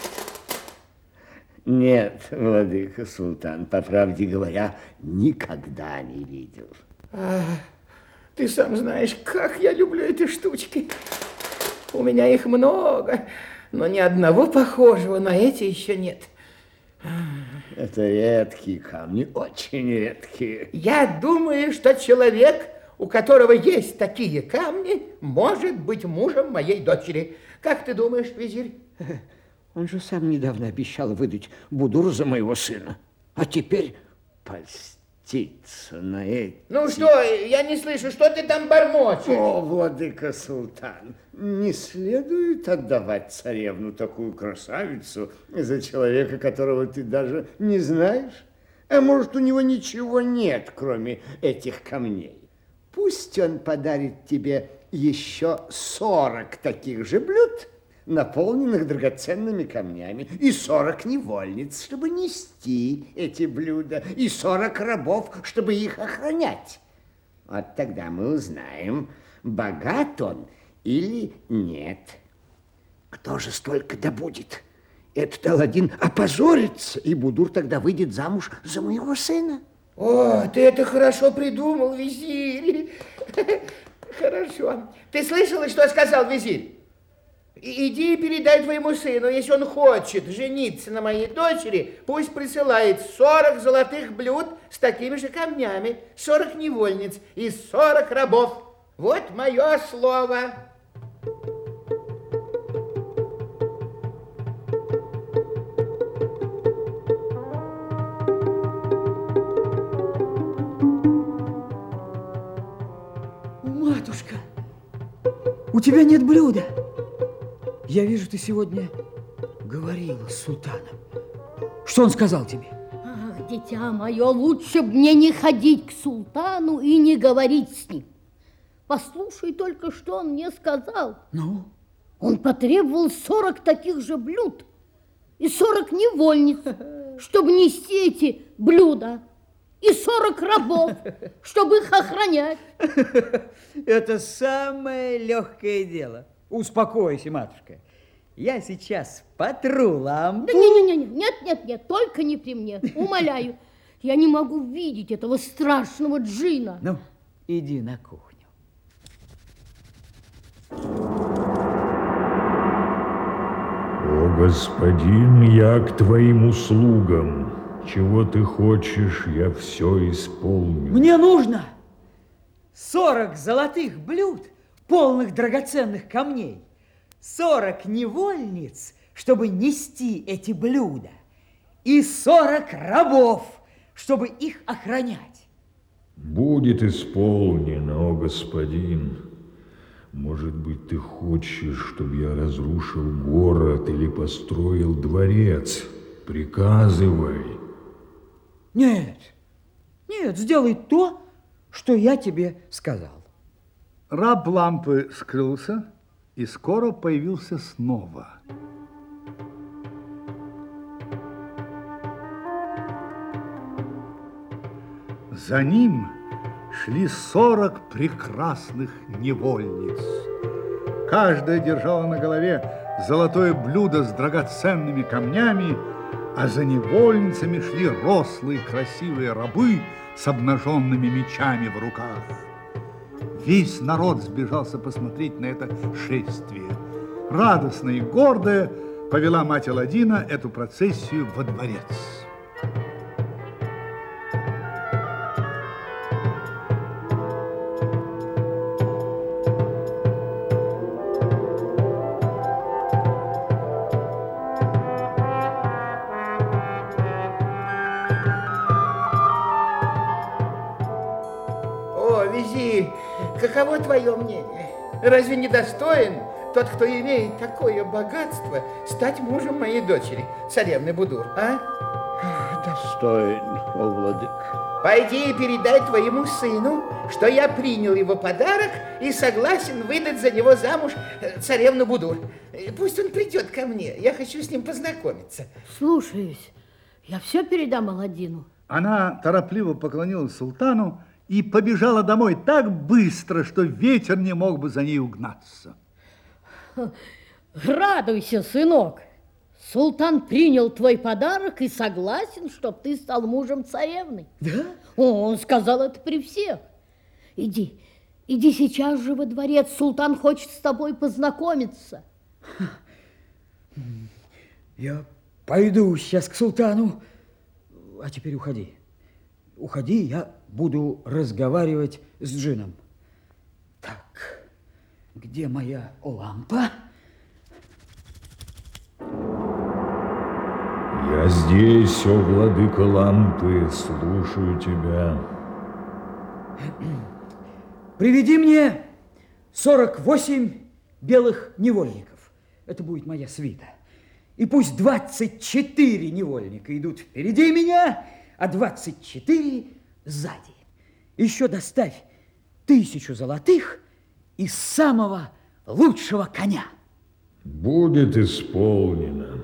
Нет, владыка султан, по правде говоря, никогда не видел. А, ты сам знаешь, как я люблю эти штучки. У меня их много, но ни одного похожего на эти еще нет. Это редкие камни, очень редкие. Я думаю, что человек, у которого есть такие камни, может быть мужем моей дочери. Как ты думаешь, визирь? Он же сам недавно обещал выдать Будур за моего сына. А теперь польститься на эти... Ну что, я не слышу, что ты там бормочешь? О, владыка султан, не следует отдавать царевну, такую красавицу, за человека, которого ты даже не знаешь. А может, у него ничего нет, кроме этих камней. Пусть он подарит тебе еще сорок таких же блюд, наполненных драгоценными камнями, и сорок невольниц, чтобы нести эти блюда, и сорок рабов, чтобы их охранять. Вот тогда мы узнаем, богат он или нет. Кто же столько добудет? Этот Аладдин опозорится, и Будур тогда выйдет замуж за моего сына. О, ты это хорошо придумал, визирь. Хорошо. Ты слышала, что сказал визирь? Иди и передай твоему сыну, если он хочет жениться на моей дочери, пусть присылает сорок золотых блюд с такими же камнями, сорок невольниц и сорок рабов. Вот мое слово. Матушка, у тебя нет блюда. Я вижу, ты сегодня говорила с султаном. Что он сказал тебе? Ах, дитя мое, лучше б мне не ходить к султану и не говорить с ним. Послушай только, что он мне сказал. Ну? Он потребовал сорок таких же блюд и сорок невольниц, чтобы нести эти блюда, и сорок рабов, чтобы их охранять. Это самое легкое дело. Успокойся, матушка. Я сейчас потру лампу. Да не-не-не, нет-нет-нет, только не при мне, умоляю. Я не могу видеть этого страшного джина. Ну, иди на кухню. О, господин, я к твоим услугам. Чего ты хочешь, я все исполню. Мне нужно сорок золотых блюд, полных драгоценных камней, сорок невольниц, чтобы нести эти блюда, и сорок рабов, чтобы их охранять. Будет исполнено, о господин. Может быть, ты хочешь, чтобы я разрушил город или построил дворец? Приказывай. Нет, нет, сделай то, что я тебе сказал. Раб лампы скрылся и скоро появился снова. За ним шли сорок прекрасных невольниц. Каждая держала на голове золотое блюдо с драгоценными камнями, а за невольницами шли рослые красивые рабы с обнаженными мечами в руках. Весь народ сбежался посмотреть на это шествие. Радостная и гордая повела мать Аладдина эту процессию во дворец. Каково твое мнение? Разве не достоин тот, кто имеет такое богатство, стать мужем моей дочери, царевны Будур, а? Достоин, о владыка. Пойди и передай твоему сыну, что я принял его подарок и согласен выдать за него замуж царевну Будур. Пусть он придет ко мне, я хочу с ним познакомиться. Слушаюсь, я все передам Аладдину. Она торопливо поклонилась султану и побежала домой так быстро, что ветер не мог бы за ней угнаться. Радуйся, сынок. Султан принял твой подарок и согласен, чтоб ты стал мужем царевны. Да? Он сказал это при всех. Иди, иди сейчас же во дворец. Султан хочет с тобой познакомиться. Я пойду сейчас к султану. А теперь уходи. Уходи, я буду разговаривать с джином. Так, где моя лампа? Я здесь, о владыка лампы, слушаю тебя. Приведи мне сорок восемь белых невольников. Это будет моя свита. И пусть двадцать четыре невольника идут впереди меня, а двадцать четыре сзади. Еще доставь тысячу золотых и самого лучшего коня. Будет исполнено.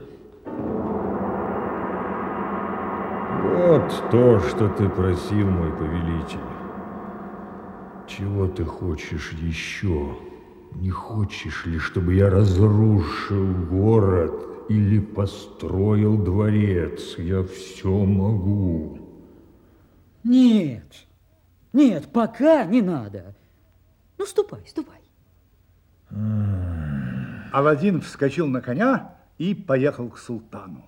Вот то, что ты просил, мой повелитель. Чего ты хочешь еще? Не хочешь ли, чтобы я разрушил город или построил дворец? Я все могу. Нет, нет, пока не надо. Ну, ступай, ступай. Аладдин вскочил на коня и поехал к султану.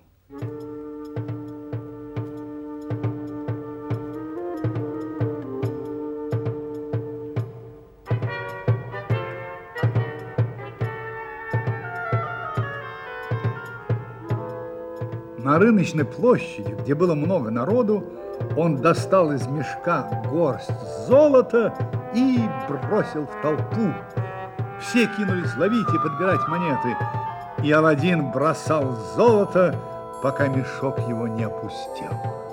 На рыночной площади, где было много народу, он достал из мешка горсть золота и бросил в толпу. Все кинулись ловить и подбирать монеты, и Аладдин бросал золото, пока мешок его не опустел.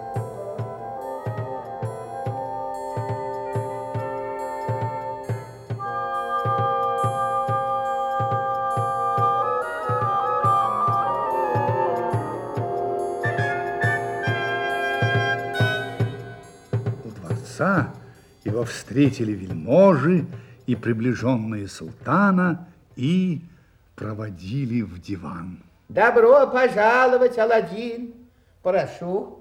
Его встретили вельможи и приближенные султана и проводили в диван. Добро пожаловать, Аладдин. Прошу.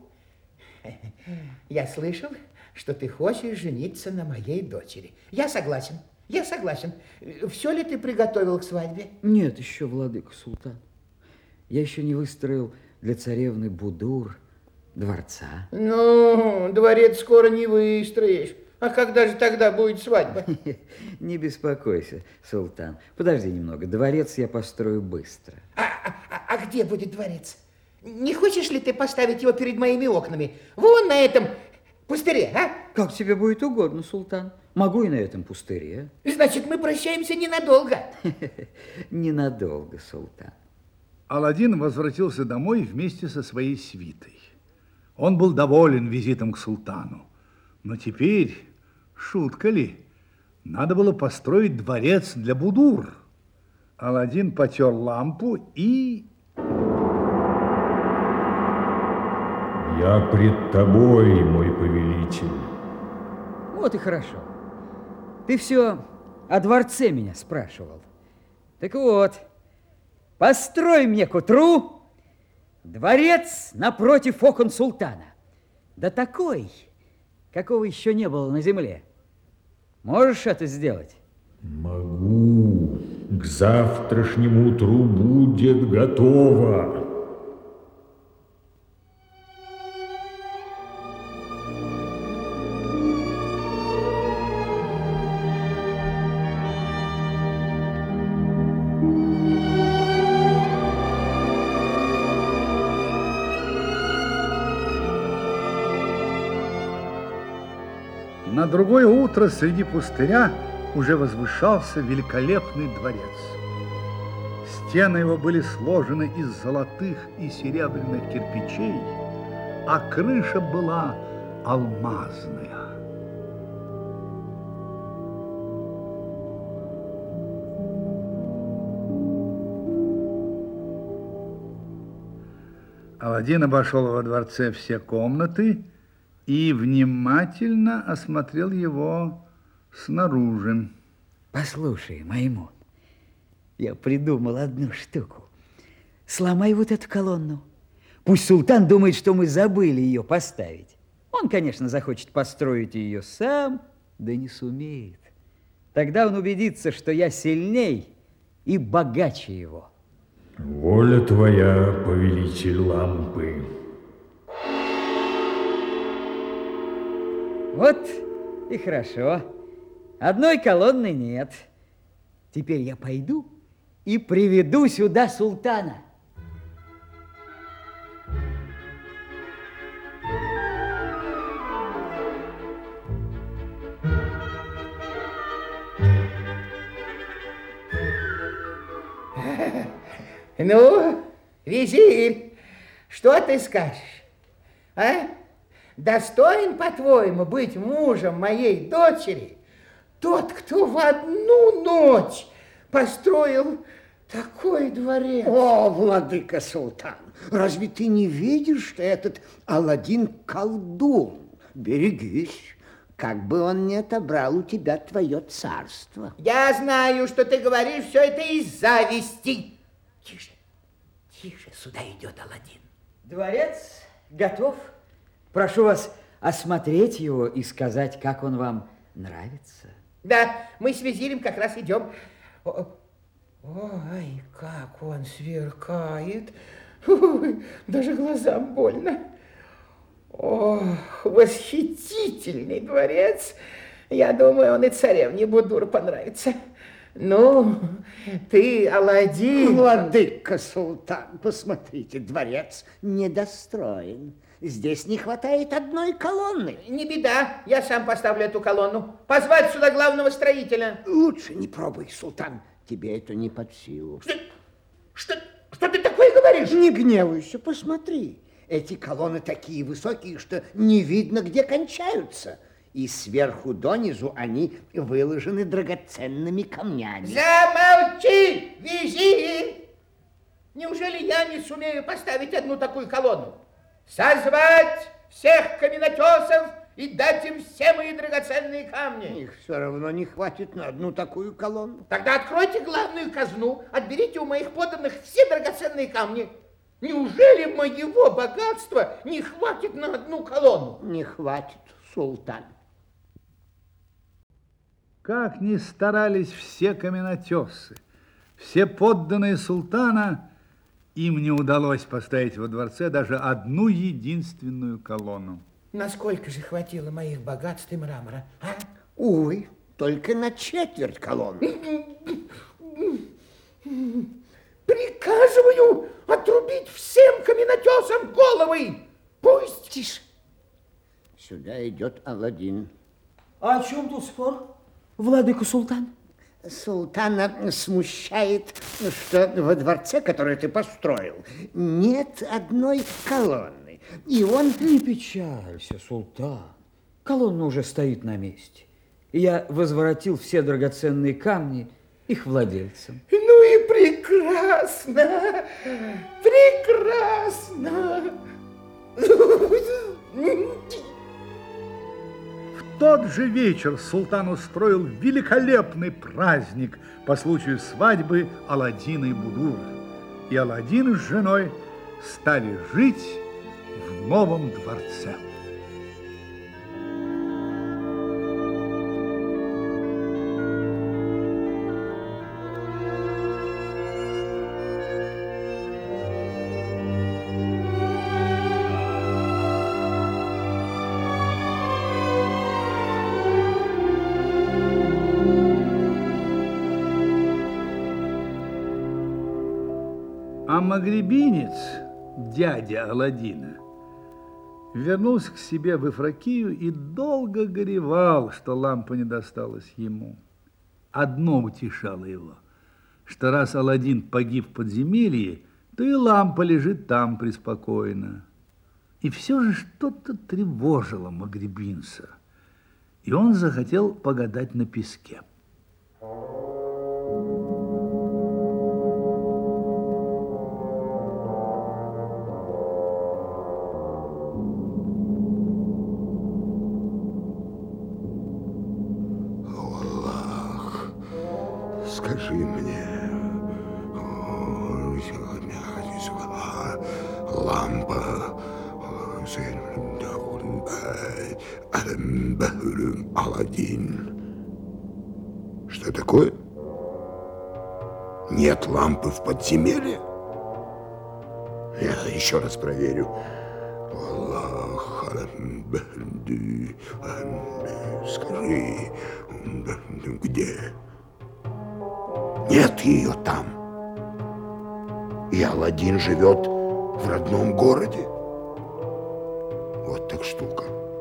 Я слышал, что ты хочешь жениться на моей дочери. Я согласен. Я согласен. Все ли ты приготовил к свадьбе? Нет еще, владыка султан. Я еще не выстроил для царевны Будур дворца. Ну, дворец скоро не выстроишь. А когда же тогда будет свадьба? Не беспокойся, султан. Подожди немного. Дворец я построю быстро. А, а, а где будет дворец? Не хочешь ли ты поставить его перед моими окнами? Вон на этом пустыре, а? Как тебе будет угодно, султан. Могу и на этом пустыре. Значит, мы прощаемся ненадолго. Ненадолго, султан. Аладдин возвратился домой вместе со своей свитой. Он был доволен визитом к султану. Но теперь, шутка ли, надо было построить дворец для Будур. Аладдин потер лампу и... Я пред тобой, мой повелитель. Вот и хорошо. Ты все о дворце меня спрашивал. Так вот, построй мне к утру дворец напротив окон султана. Да такой, какого еще не было на земле. Можешь это сделать? Могу. К завтрашнему утру будет готово. На другое утро среди пустыря уже возвышался великолепный дворец. Стены его были сложены из золотых и серебряных кирпичей, а крыша была алмазная. Аладдин обошел во дворце все комнаты и внимательно осмотрел его снаружи. Послушай, Маймун, я придумал одну штуку. Сломай вот эту колонну. Пусть султан думает, что мы забыли ее поставить. Он, конечно, захочет построить ее сам, да не сумеет. Тогда он убедится, что я сильней и богаче его. Воля твоя, повелитель лампы. Вот и хорошо. Одной колонны нет. Теперь я пойду и приведу сюда султана. Ну, визирь, что ты скажешь, а? Достоин, по-твоему, быть мужем моей дочери тот, кто в одну ночь построил такой дворец? О, владыка султан, разве ты не видишь, что этот Аладдин колдун? Берегись, как бы он не отобрал у тебя твое царство. Я знаю, что ты говоришь, все это из зависти. Тише, тише, сюда идет Аладдин. Дворец готов. Прошу вас осмотреть его и сказать, как он вам нравится. Да, мы с визирем как раз идем. Ой, как он сверкает. Ой, даже глазам больно. Ох, восхитительный дворец. Я думаю, он и царевне Будур понравится. Ну, ты, Аладдин... Владыка Султан, посмотрите, дворец недостроен. Здесь не хватает одной колонны. Не беда, я сам поставлю эту колонну. Позвать сюда главного строителя. Лучше не пробуй, Султан. Тебе это не под силу. Что, что, что ты такое говоришь? Не гневайся, посмотри. Эти колонны такие высокие, что не видно, где кончаются. И сверху донизу они выложены драгоценными камнями. Замолчи, визирь! Неужели я не сумею поставить одну такую колонну? Созвать всех каменотесов и дать им все мои драгоценные камни. Их все равно не хватит на одну такую колонну. Тогда откройте главную казну, отберите у моих подданных все драгоценные камни. Неужели моего богатства не хватит на одну колонну? Не хватит, Султан. Как ни старались все каменотесы, все подданные султана, им не удалось поставить во дворце даже одну единственную колонну. Насколько же хватило моих богатств и мрамора, а? Увы, только на четверть колонны. Приказываю отрубить всем каменотесам головы. Пусть... Тише. Сюда идет Аладдин. А о чем тут спор, владыка Султан? Султана смущает, что во дворце, который ты построил, нет одной колонны. И он... Не печалься, Султан. Колонна уже стоит на месте. И я возвратил все драгоценные камни их владельцам. Ну и прекрасно! Прекрасно! В тот же вечер султан устроил великолепный праздник по случаю свадьбы Аладдина и Будура. И Аладдин с женой стали жить в новом дворце. А магребинец, дядя Аладдина, вернулся к себе в Ифракию и долго горевал, что лампа не досталась ему. Одно утешало его, что раз Аладдин погиб в подземелье, то и лампа лежит там преспокойно. И все же что-то тревожило магребинца, и он захотел погадать на песке. Скажи мне, лампа, Аладдин. Что такое? Нет лампы в подземелье? Я еще раз проверю. Скажи, где? Нет ее там. И Аладдин живет в родном городе. Вот так штука.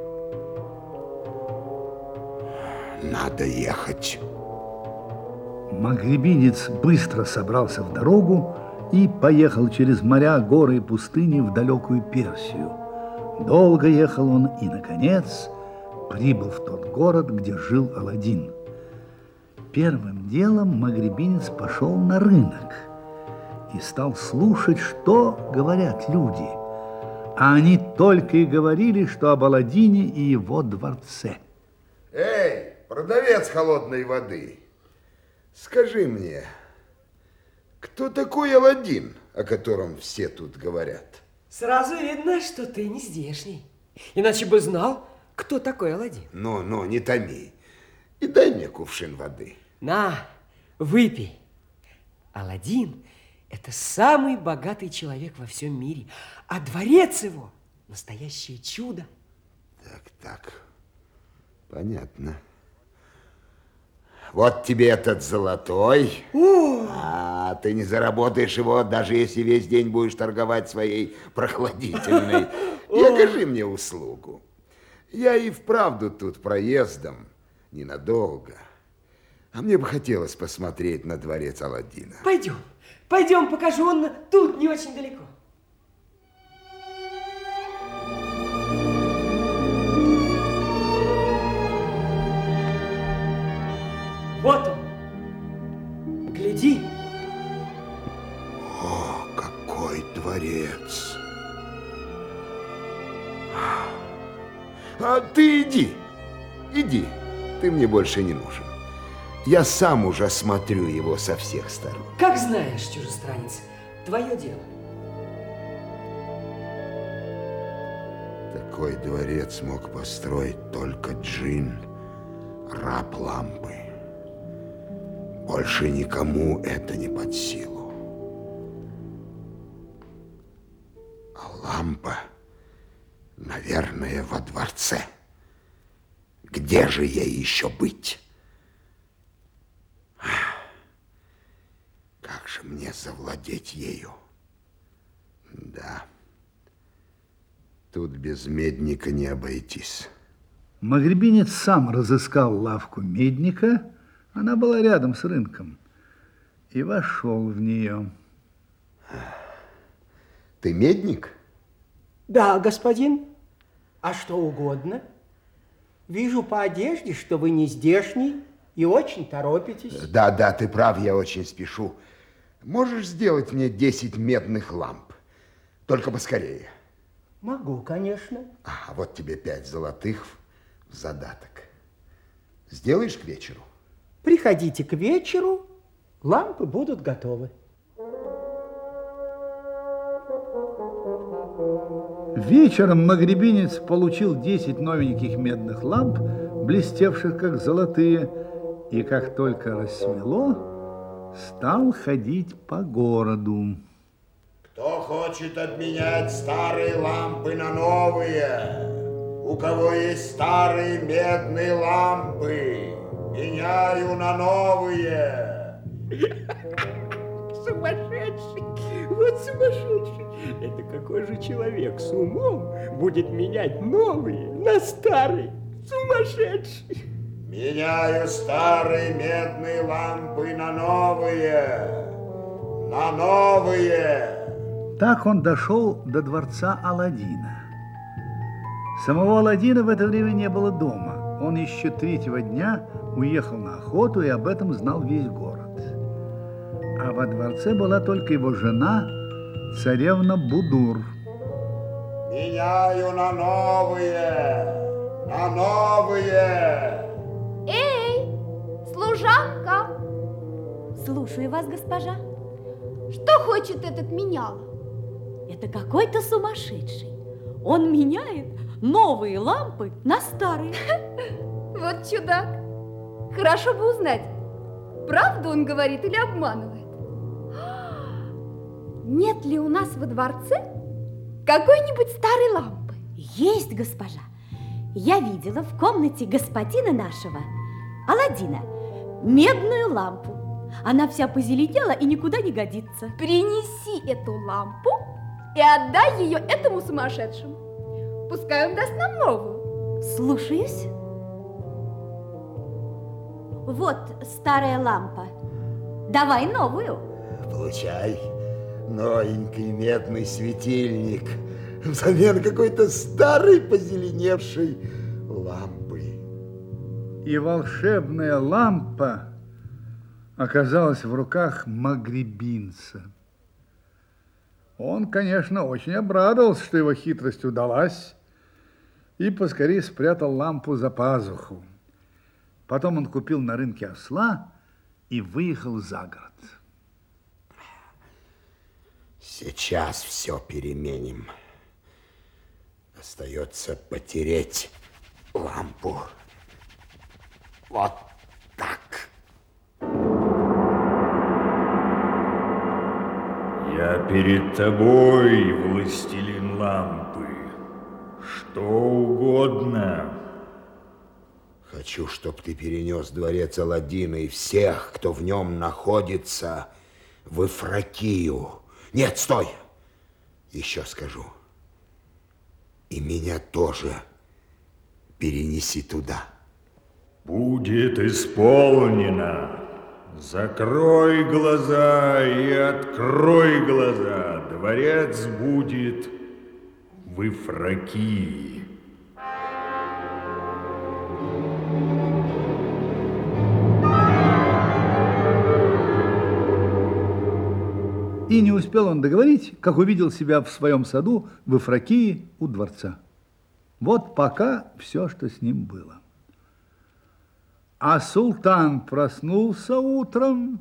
Надо ехать. Магребинец быстро собрался в дорогу и поехал через моря, горы и пустыни в далекую Персию. Долго ехал он и, наконец, прибыл в тот город, где жил Аладдин. Первым делом магребинец пошел на рынок и стал слушать, что говорят люди. А они только и говорили, что об Аладдине и его дворце. Эй, продавец холодной воды, скажи мне, кто такой Аладдин, о котором все тут говорят? Сразу видно, что ты не здешний. Иначе бы знал, кто такой Аладдин. Ну, ну, не томи. И дай мне кувшин воды. На, выпей. Аладдин – это самый богатый человек во всем мире, а дворец его – настоящее чудо. Так, так, понятно. Вот тебе этот золотой. О! А ты не заработаешь его, даже если весь день будешь торговать своей прохладительной. И окажи мне услугу. Я и вправду тут проездом, ненадолго. А мне бы хотелось посмотреть на дворец Аладдина. Пойдем, пойдем, покажу, он тут не очень далеко. Вот он. Гляди. О, какой дворец. А ты иди, иди, ты мне больше не нужен. Я сам уже смотрю его со всех сторон. Как знаешь, чужестранец, твое дело. Такой дворец мог построить только джин, раб лампы. Больше никому это не под силу. А лампа, наверное, во дворце. Где же ей еще быть? Как же мне завладеть ею? Да, тут без медника не обойтись. Магребинец сам разыскал лавку медника, она была рядом с рынком, и вошел в нее. Ты медник? Да, господин. А что угодно. Вижу по одежде, что вы не здешний и очень торопитесь. Да, да, ты прав, я очень спешу. Можешь сделать мне десять медных ламп? Только поскорее. Могу, конечно. А вот тебе пять золотых в задаток. Сделаешь к вечеру? Приходите к вечеру, лампы будут готовы. Вечером магребинец получил десять новеньких медных ламп, блестевших как золотые, и как только рассвело, стал ходить по городу. Кто хочет обменять старые лампы на новые? У кого есть старые медные лампы? Меняю на новые. Сумасшедший! Вот сумасшедший! Это какой же человек с умом будет менять новые на старые? Сумасшедший! Меняю старые медные лампы на новые. На новые. Так он дошел до дворца Аладдина. Самого Аладдина в это время не было дома. Он еще третьего дня уехал на охоту, и об этом знал весь город. А во дворце была только его жена, царевна Будур. Меняю на новые, на новые. Эй, служанка! Слушаю вас, госпожа. Что хочет этот меняла? Это какой-то сумасшедший. Он меняет новые лампы на старые. Вот чудак. Хорошо бы узнать, правду он говорит или обманывает. Нет ли у нас во дворце какой-нибудь старой лампы? Есть, госпожа. Я видела в комнате господина нашего, Аладдина, медную лампу. Она вся позеленела и никуда не годится. Принеси эту лампу и отдай ее этому сумасшедшему. Пускай он даст нам новую. Слушаюсь. Вот старая лампа. Давай новую. Получай новенький медный светильник взамен какой-то старой позеленевшей лампы. И волшебная лампа оказалась в руках магребинца. Он, конечно, очень обрадовался, что его хитрость удалась, и поскорее спрятал лампу за пазуху. Потом он купил на рынке осла и выехал за город. Сейчас все переменим. Остается потереть лампу. Вот так. Я перед тобой, властелин лампы. Что угодно. Хочу, чтоб ты перенес дворец Аладдина и всех, кто в нем находится, в Ифракию. Нет, стой! Еще скажу. И меня тоже перенеси туда. Будет исполнено. Закрой глаза и открой глаза. Дворец будет в Ифракии. И не успел он договорить, как увидел себя в своем саду в Ифракии у дворца. Вот пока все, что с ним было. А султан проснулся утром.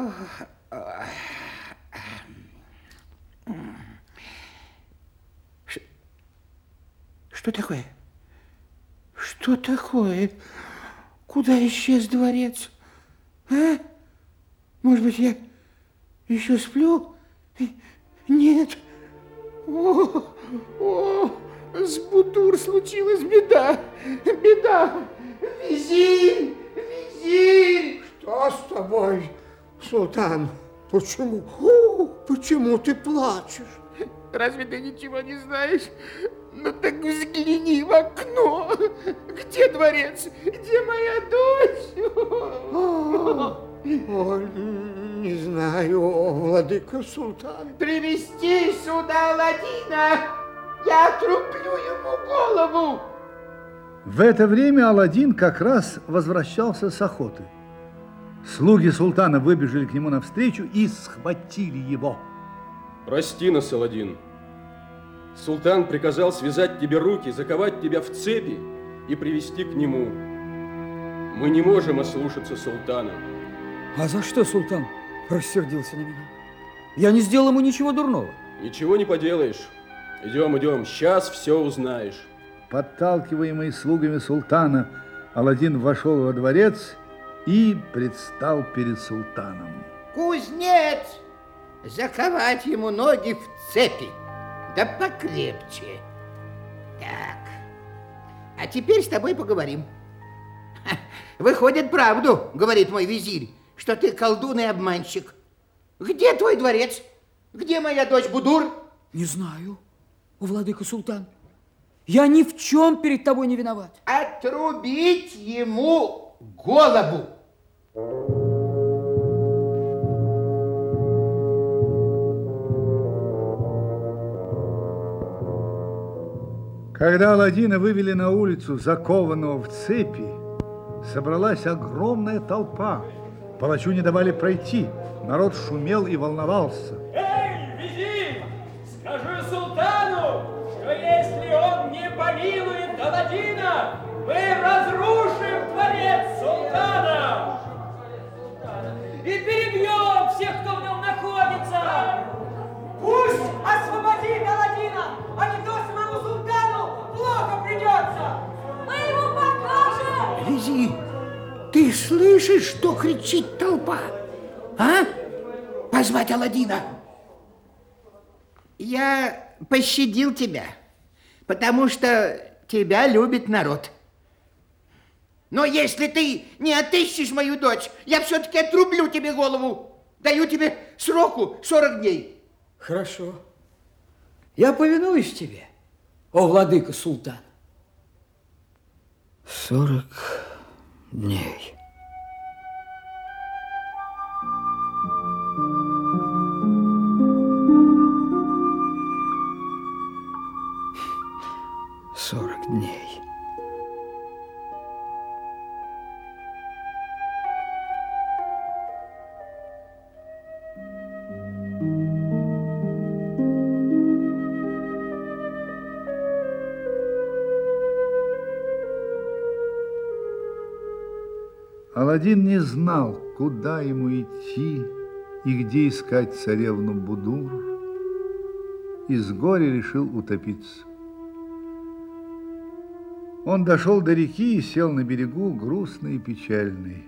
Что такое? Что такое? Куда исчез дворец? А? Может быть, я еще сплю? Нет. О, о, с Будур случилась беда. Беда. Визирь, визирь. Что с тобой, султан? Почему? О, почему ты плачешь? Разве ты ничего не знаешь? Ну так взгляни в окно. Где дворец? Где моя дочь? О, о, не знаю, о, владыка султан. Привести сюда Аладдина. Я отрублю ему голову. В это время Аладдин как раз возвращался с охоты. Слуги султана выбежали к нему навстречу и схватили его. Прости нас, Аладдин. Султан приказал связать тебе руки, заковать тебя в цепи и привести к нему. Мы не можем ослушаться султана. А за что султан рассердился на меня? Я не сделал ему ничего дурного. Ничего не поделаешь. Идем, идем, сейчас все узнаешь. Подталкиваемый слугами султана, Аладдин вошел во дворец и предстал перед султаном. Кузнец, заковать ему ноги в цепи, да покрепче. Так, а теперь с тобой поговорим. Ха, выходит, правду, говорит мой визирь, что ты колдун и обманщик. Где твой дворец? Где моя дочь Будур? Не знаю, о, владыка султан. Я ни в чем перед тобой не виноват. Отрубить ему голову. Когда Аладдина вывели на улицу, закованного в цепи, собралась огромная толпа. Палачу не давали пройти. Народ шумел и волновался. Эй, визирь, скажи султану, что если он не помилует Аладдина, мы разрушим дворец султана и перебьем всех, кто в нем находится. Пусть освободит Аладдина, а не то самому султану плохо придется. Мы ему покажем. Визирь, ты слышишь, что кричит толпа? А? Позвать Аладдина. Я пощадил тебя, потому что тебя любит народ. Но если ты не отыщешь мою дочь, я все-таки отрублю тебе голову. Даю тебе сроку сорок дней. Хорошо. Я повинуюсь тебе, о владыка султан. Сорок дней. Сорок дней. Аладдин не знал, куда ему идти и где искать царевну Будур, и с горя решил утопиться. Он дошел до реки и сел на берегу, грустный и печальный.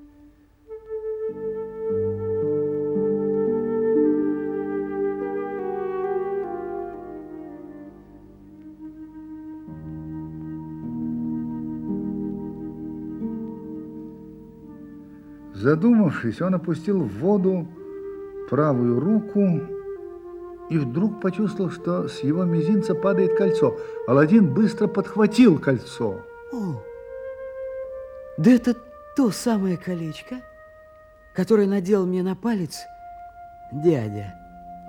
Задумавшись, он опустил в воду правую руку и вдруг почувствовал, что с его мизинца падает кольцо. Аладдин быстро подхватил кольцо. О, да это то самое колечко, которое надел мне на палец дядя.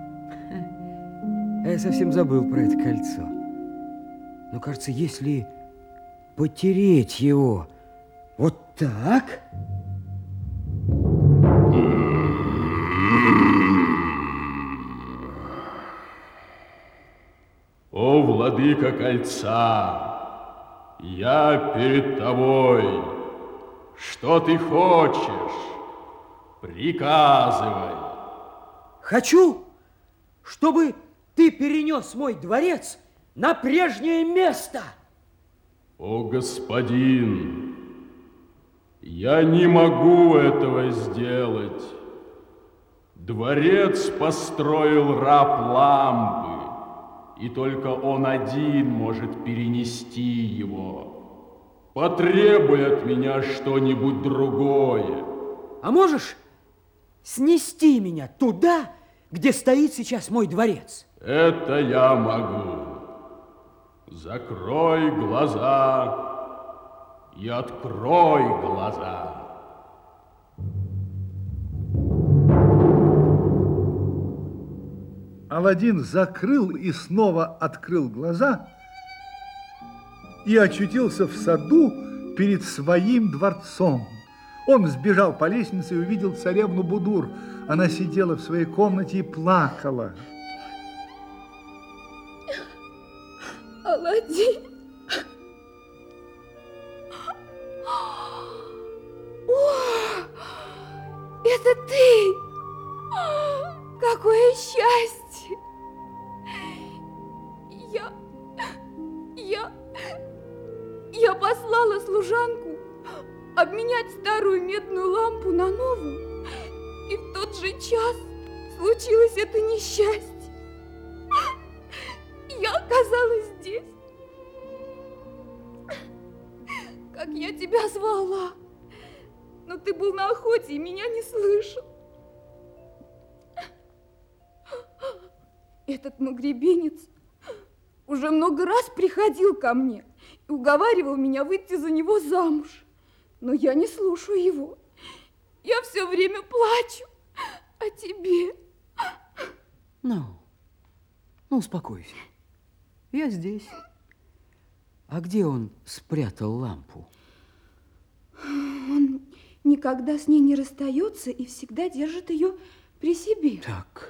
А я совсем забыл про это кольцо. Но, кажется, если потереть его вот так... О, владыка кольца, я перед тобой. Что ты хочешь? Приказывай. Хочу, чтобы ты перенес мой дворец на прежнее место. О, господин, я не могу этого сделать. Дворец построил раб лампы, и только он один может перенести его. Потребуй от меня что-нибудь другое. А можешь снести меня туда, где стоит сейчас мой дворец? Это я могу. Закрой глаза и открой глаза. Аладдин закрыл и снова открыл глаза и очутился в саду перед своим дворцом. Он сбежал по лестнице и увидел царевну Будур. Она сидела в своей комнате и плакала. Аладдин! О, это ты! Какое счастье! Я... Я... Я послала служанку обменять старую медную лампу на новую, и в тот же час случилось это несчастье. Я оказалась здесь. Как я тебя звала, но ты был на охоте и меня не слышал. Этот магребенец уже много раз приходил ко мне и уговаривал меня выйти за него замуж. Но я не слушаю его. Я все время плачу о тебе. Ну, ну, успокойся. Я здесь. А где он спрятал лампу? Он никогда с ней не расстается и всегда держит ее при себе. Так.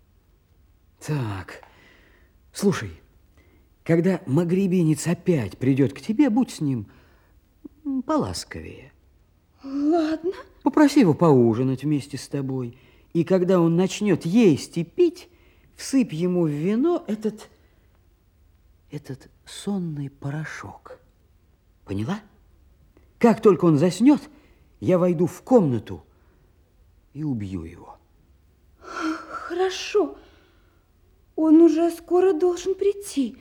Так, слушай, когда магребенец опять придет к тебе, будь с ним поласковее. Ладно. Попроси его поужинать вместе с тобой. И когда он начнет есть и пить, всыпь ему в вино этот, этот сонный порошок. Поняла? Как только он заснет, я войду в комнату и убью его. Хорошо. Он уже скоро должен прийти.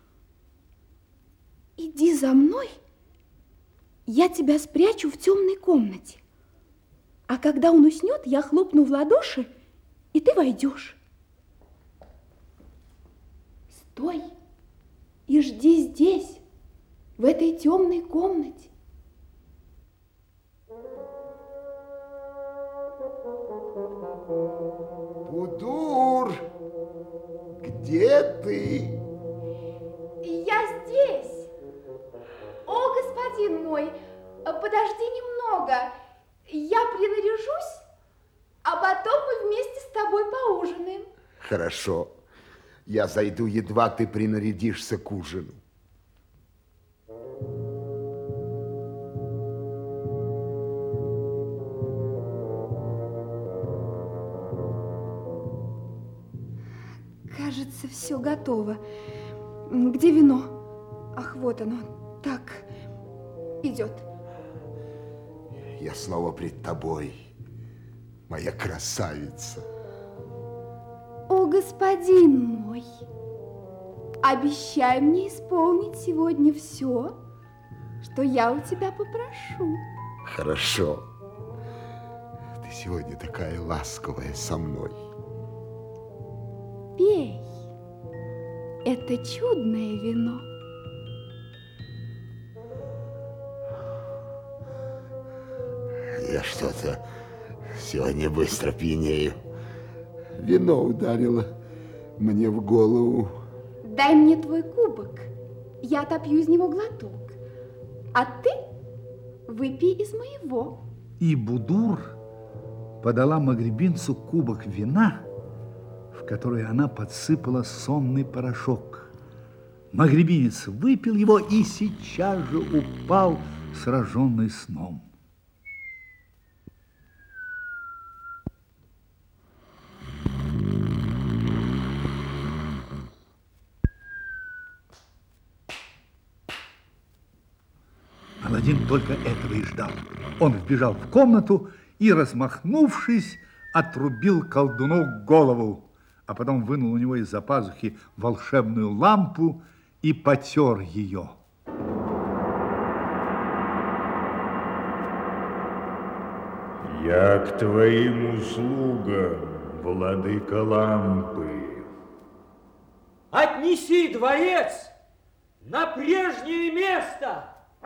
Иди за мной, я тебя спрячу в темной комнате. А когда он уснет, я хлопну в ладоши, и ты войдешь. Стой и жди здесь, в этой темной комнате. Будур, где ты? Я здесь. О, господин мой, подожди немного. Я принаряжусь, а потом мы вместе с тобой поужинаем. Хорошо. Я зайду, едва ты принарядишься к ужину. кажется, все готово. Где вино? Ах, вот оно. Так, идет. Я снова пред тобой, моя красавица. О, господин мой, обещай мне исполнить сегодня все, что я у тебя попрошу. Хорошо. Ты сегодня такая ласковая со мной. Пей. Это чудное вино. Я что-то сегодня быстро пьянею. Вино ударило мне в голову. Дай мне твой кубок, я отопью из него глоток, а ты выпей из моего. И Будур подала магребинцу кубок вина, в который она подсыпала сонный порошок. Магребинец выпил его и сейчас же упал, сраженный сном. Аладдин только этого и ждал. Он вбежал в комнату и, размахнувшись, отрубил колдуну голову, а потом вынул у него из-за пазухи волшебную лампу и потер ее. Я к твоим услугам, владыка лампы. Отнеси дворец на прежнее место.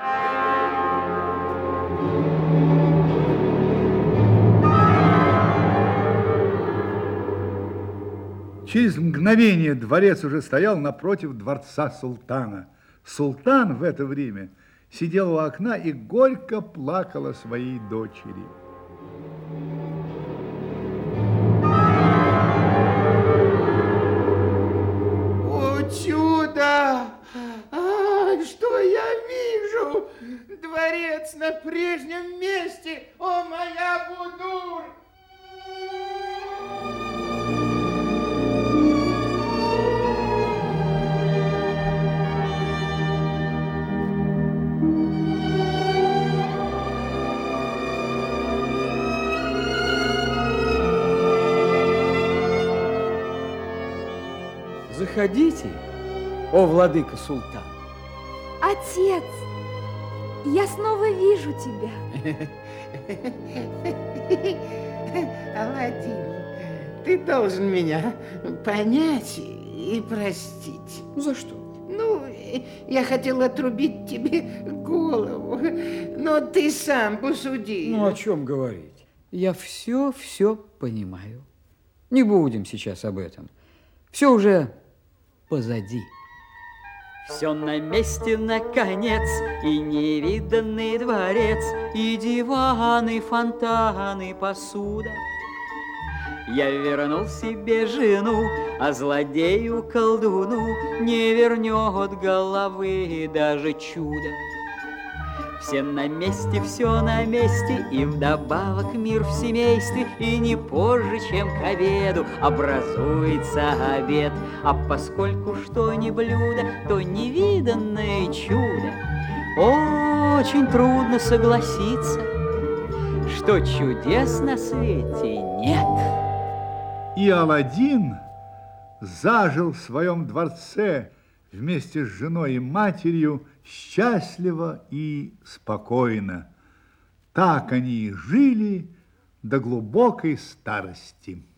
Через мгновение дворец уже стоял напротив дворца султана. Султан в это время сидел у окна и горько плакал о своей дочери. О, чудо! А, что я вижу? Дворец на прежнем месте! О, моя Будур! Заходите, о владыка султан. Отец, я снова вижу тебя. Аладдин, ты должен меня понять и простить. За что? Ну, я хотел отрубить тебе голову, но ты сам посуди. Ну, о чем говорить? Я все-все понимаю. Не будем сейчас об этом. Все уже позади. Все на месте, наконец, и невиданный дворец, и диваны, фонтаны, посуда. Я вернул себе жену, а злодею-колдуну не вернет головы даже чудо. Все на месте, все на месте, и вдобавок мир в семействе, и не позже, чем к обеду образуется обед. А поскольку что не блюдо, то невиданное чудо. Очень трудно согласиться, что чудес на свете нет. И Аладдин зажил в своем дворце вместе с женой и матерью счастливо и спокойно. Так они и жили до глубокой старости.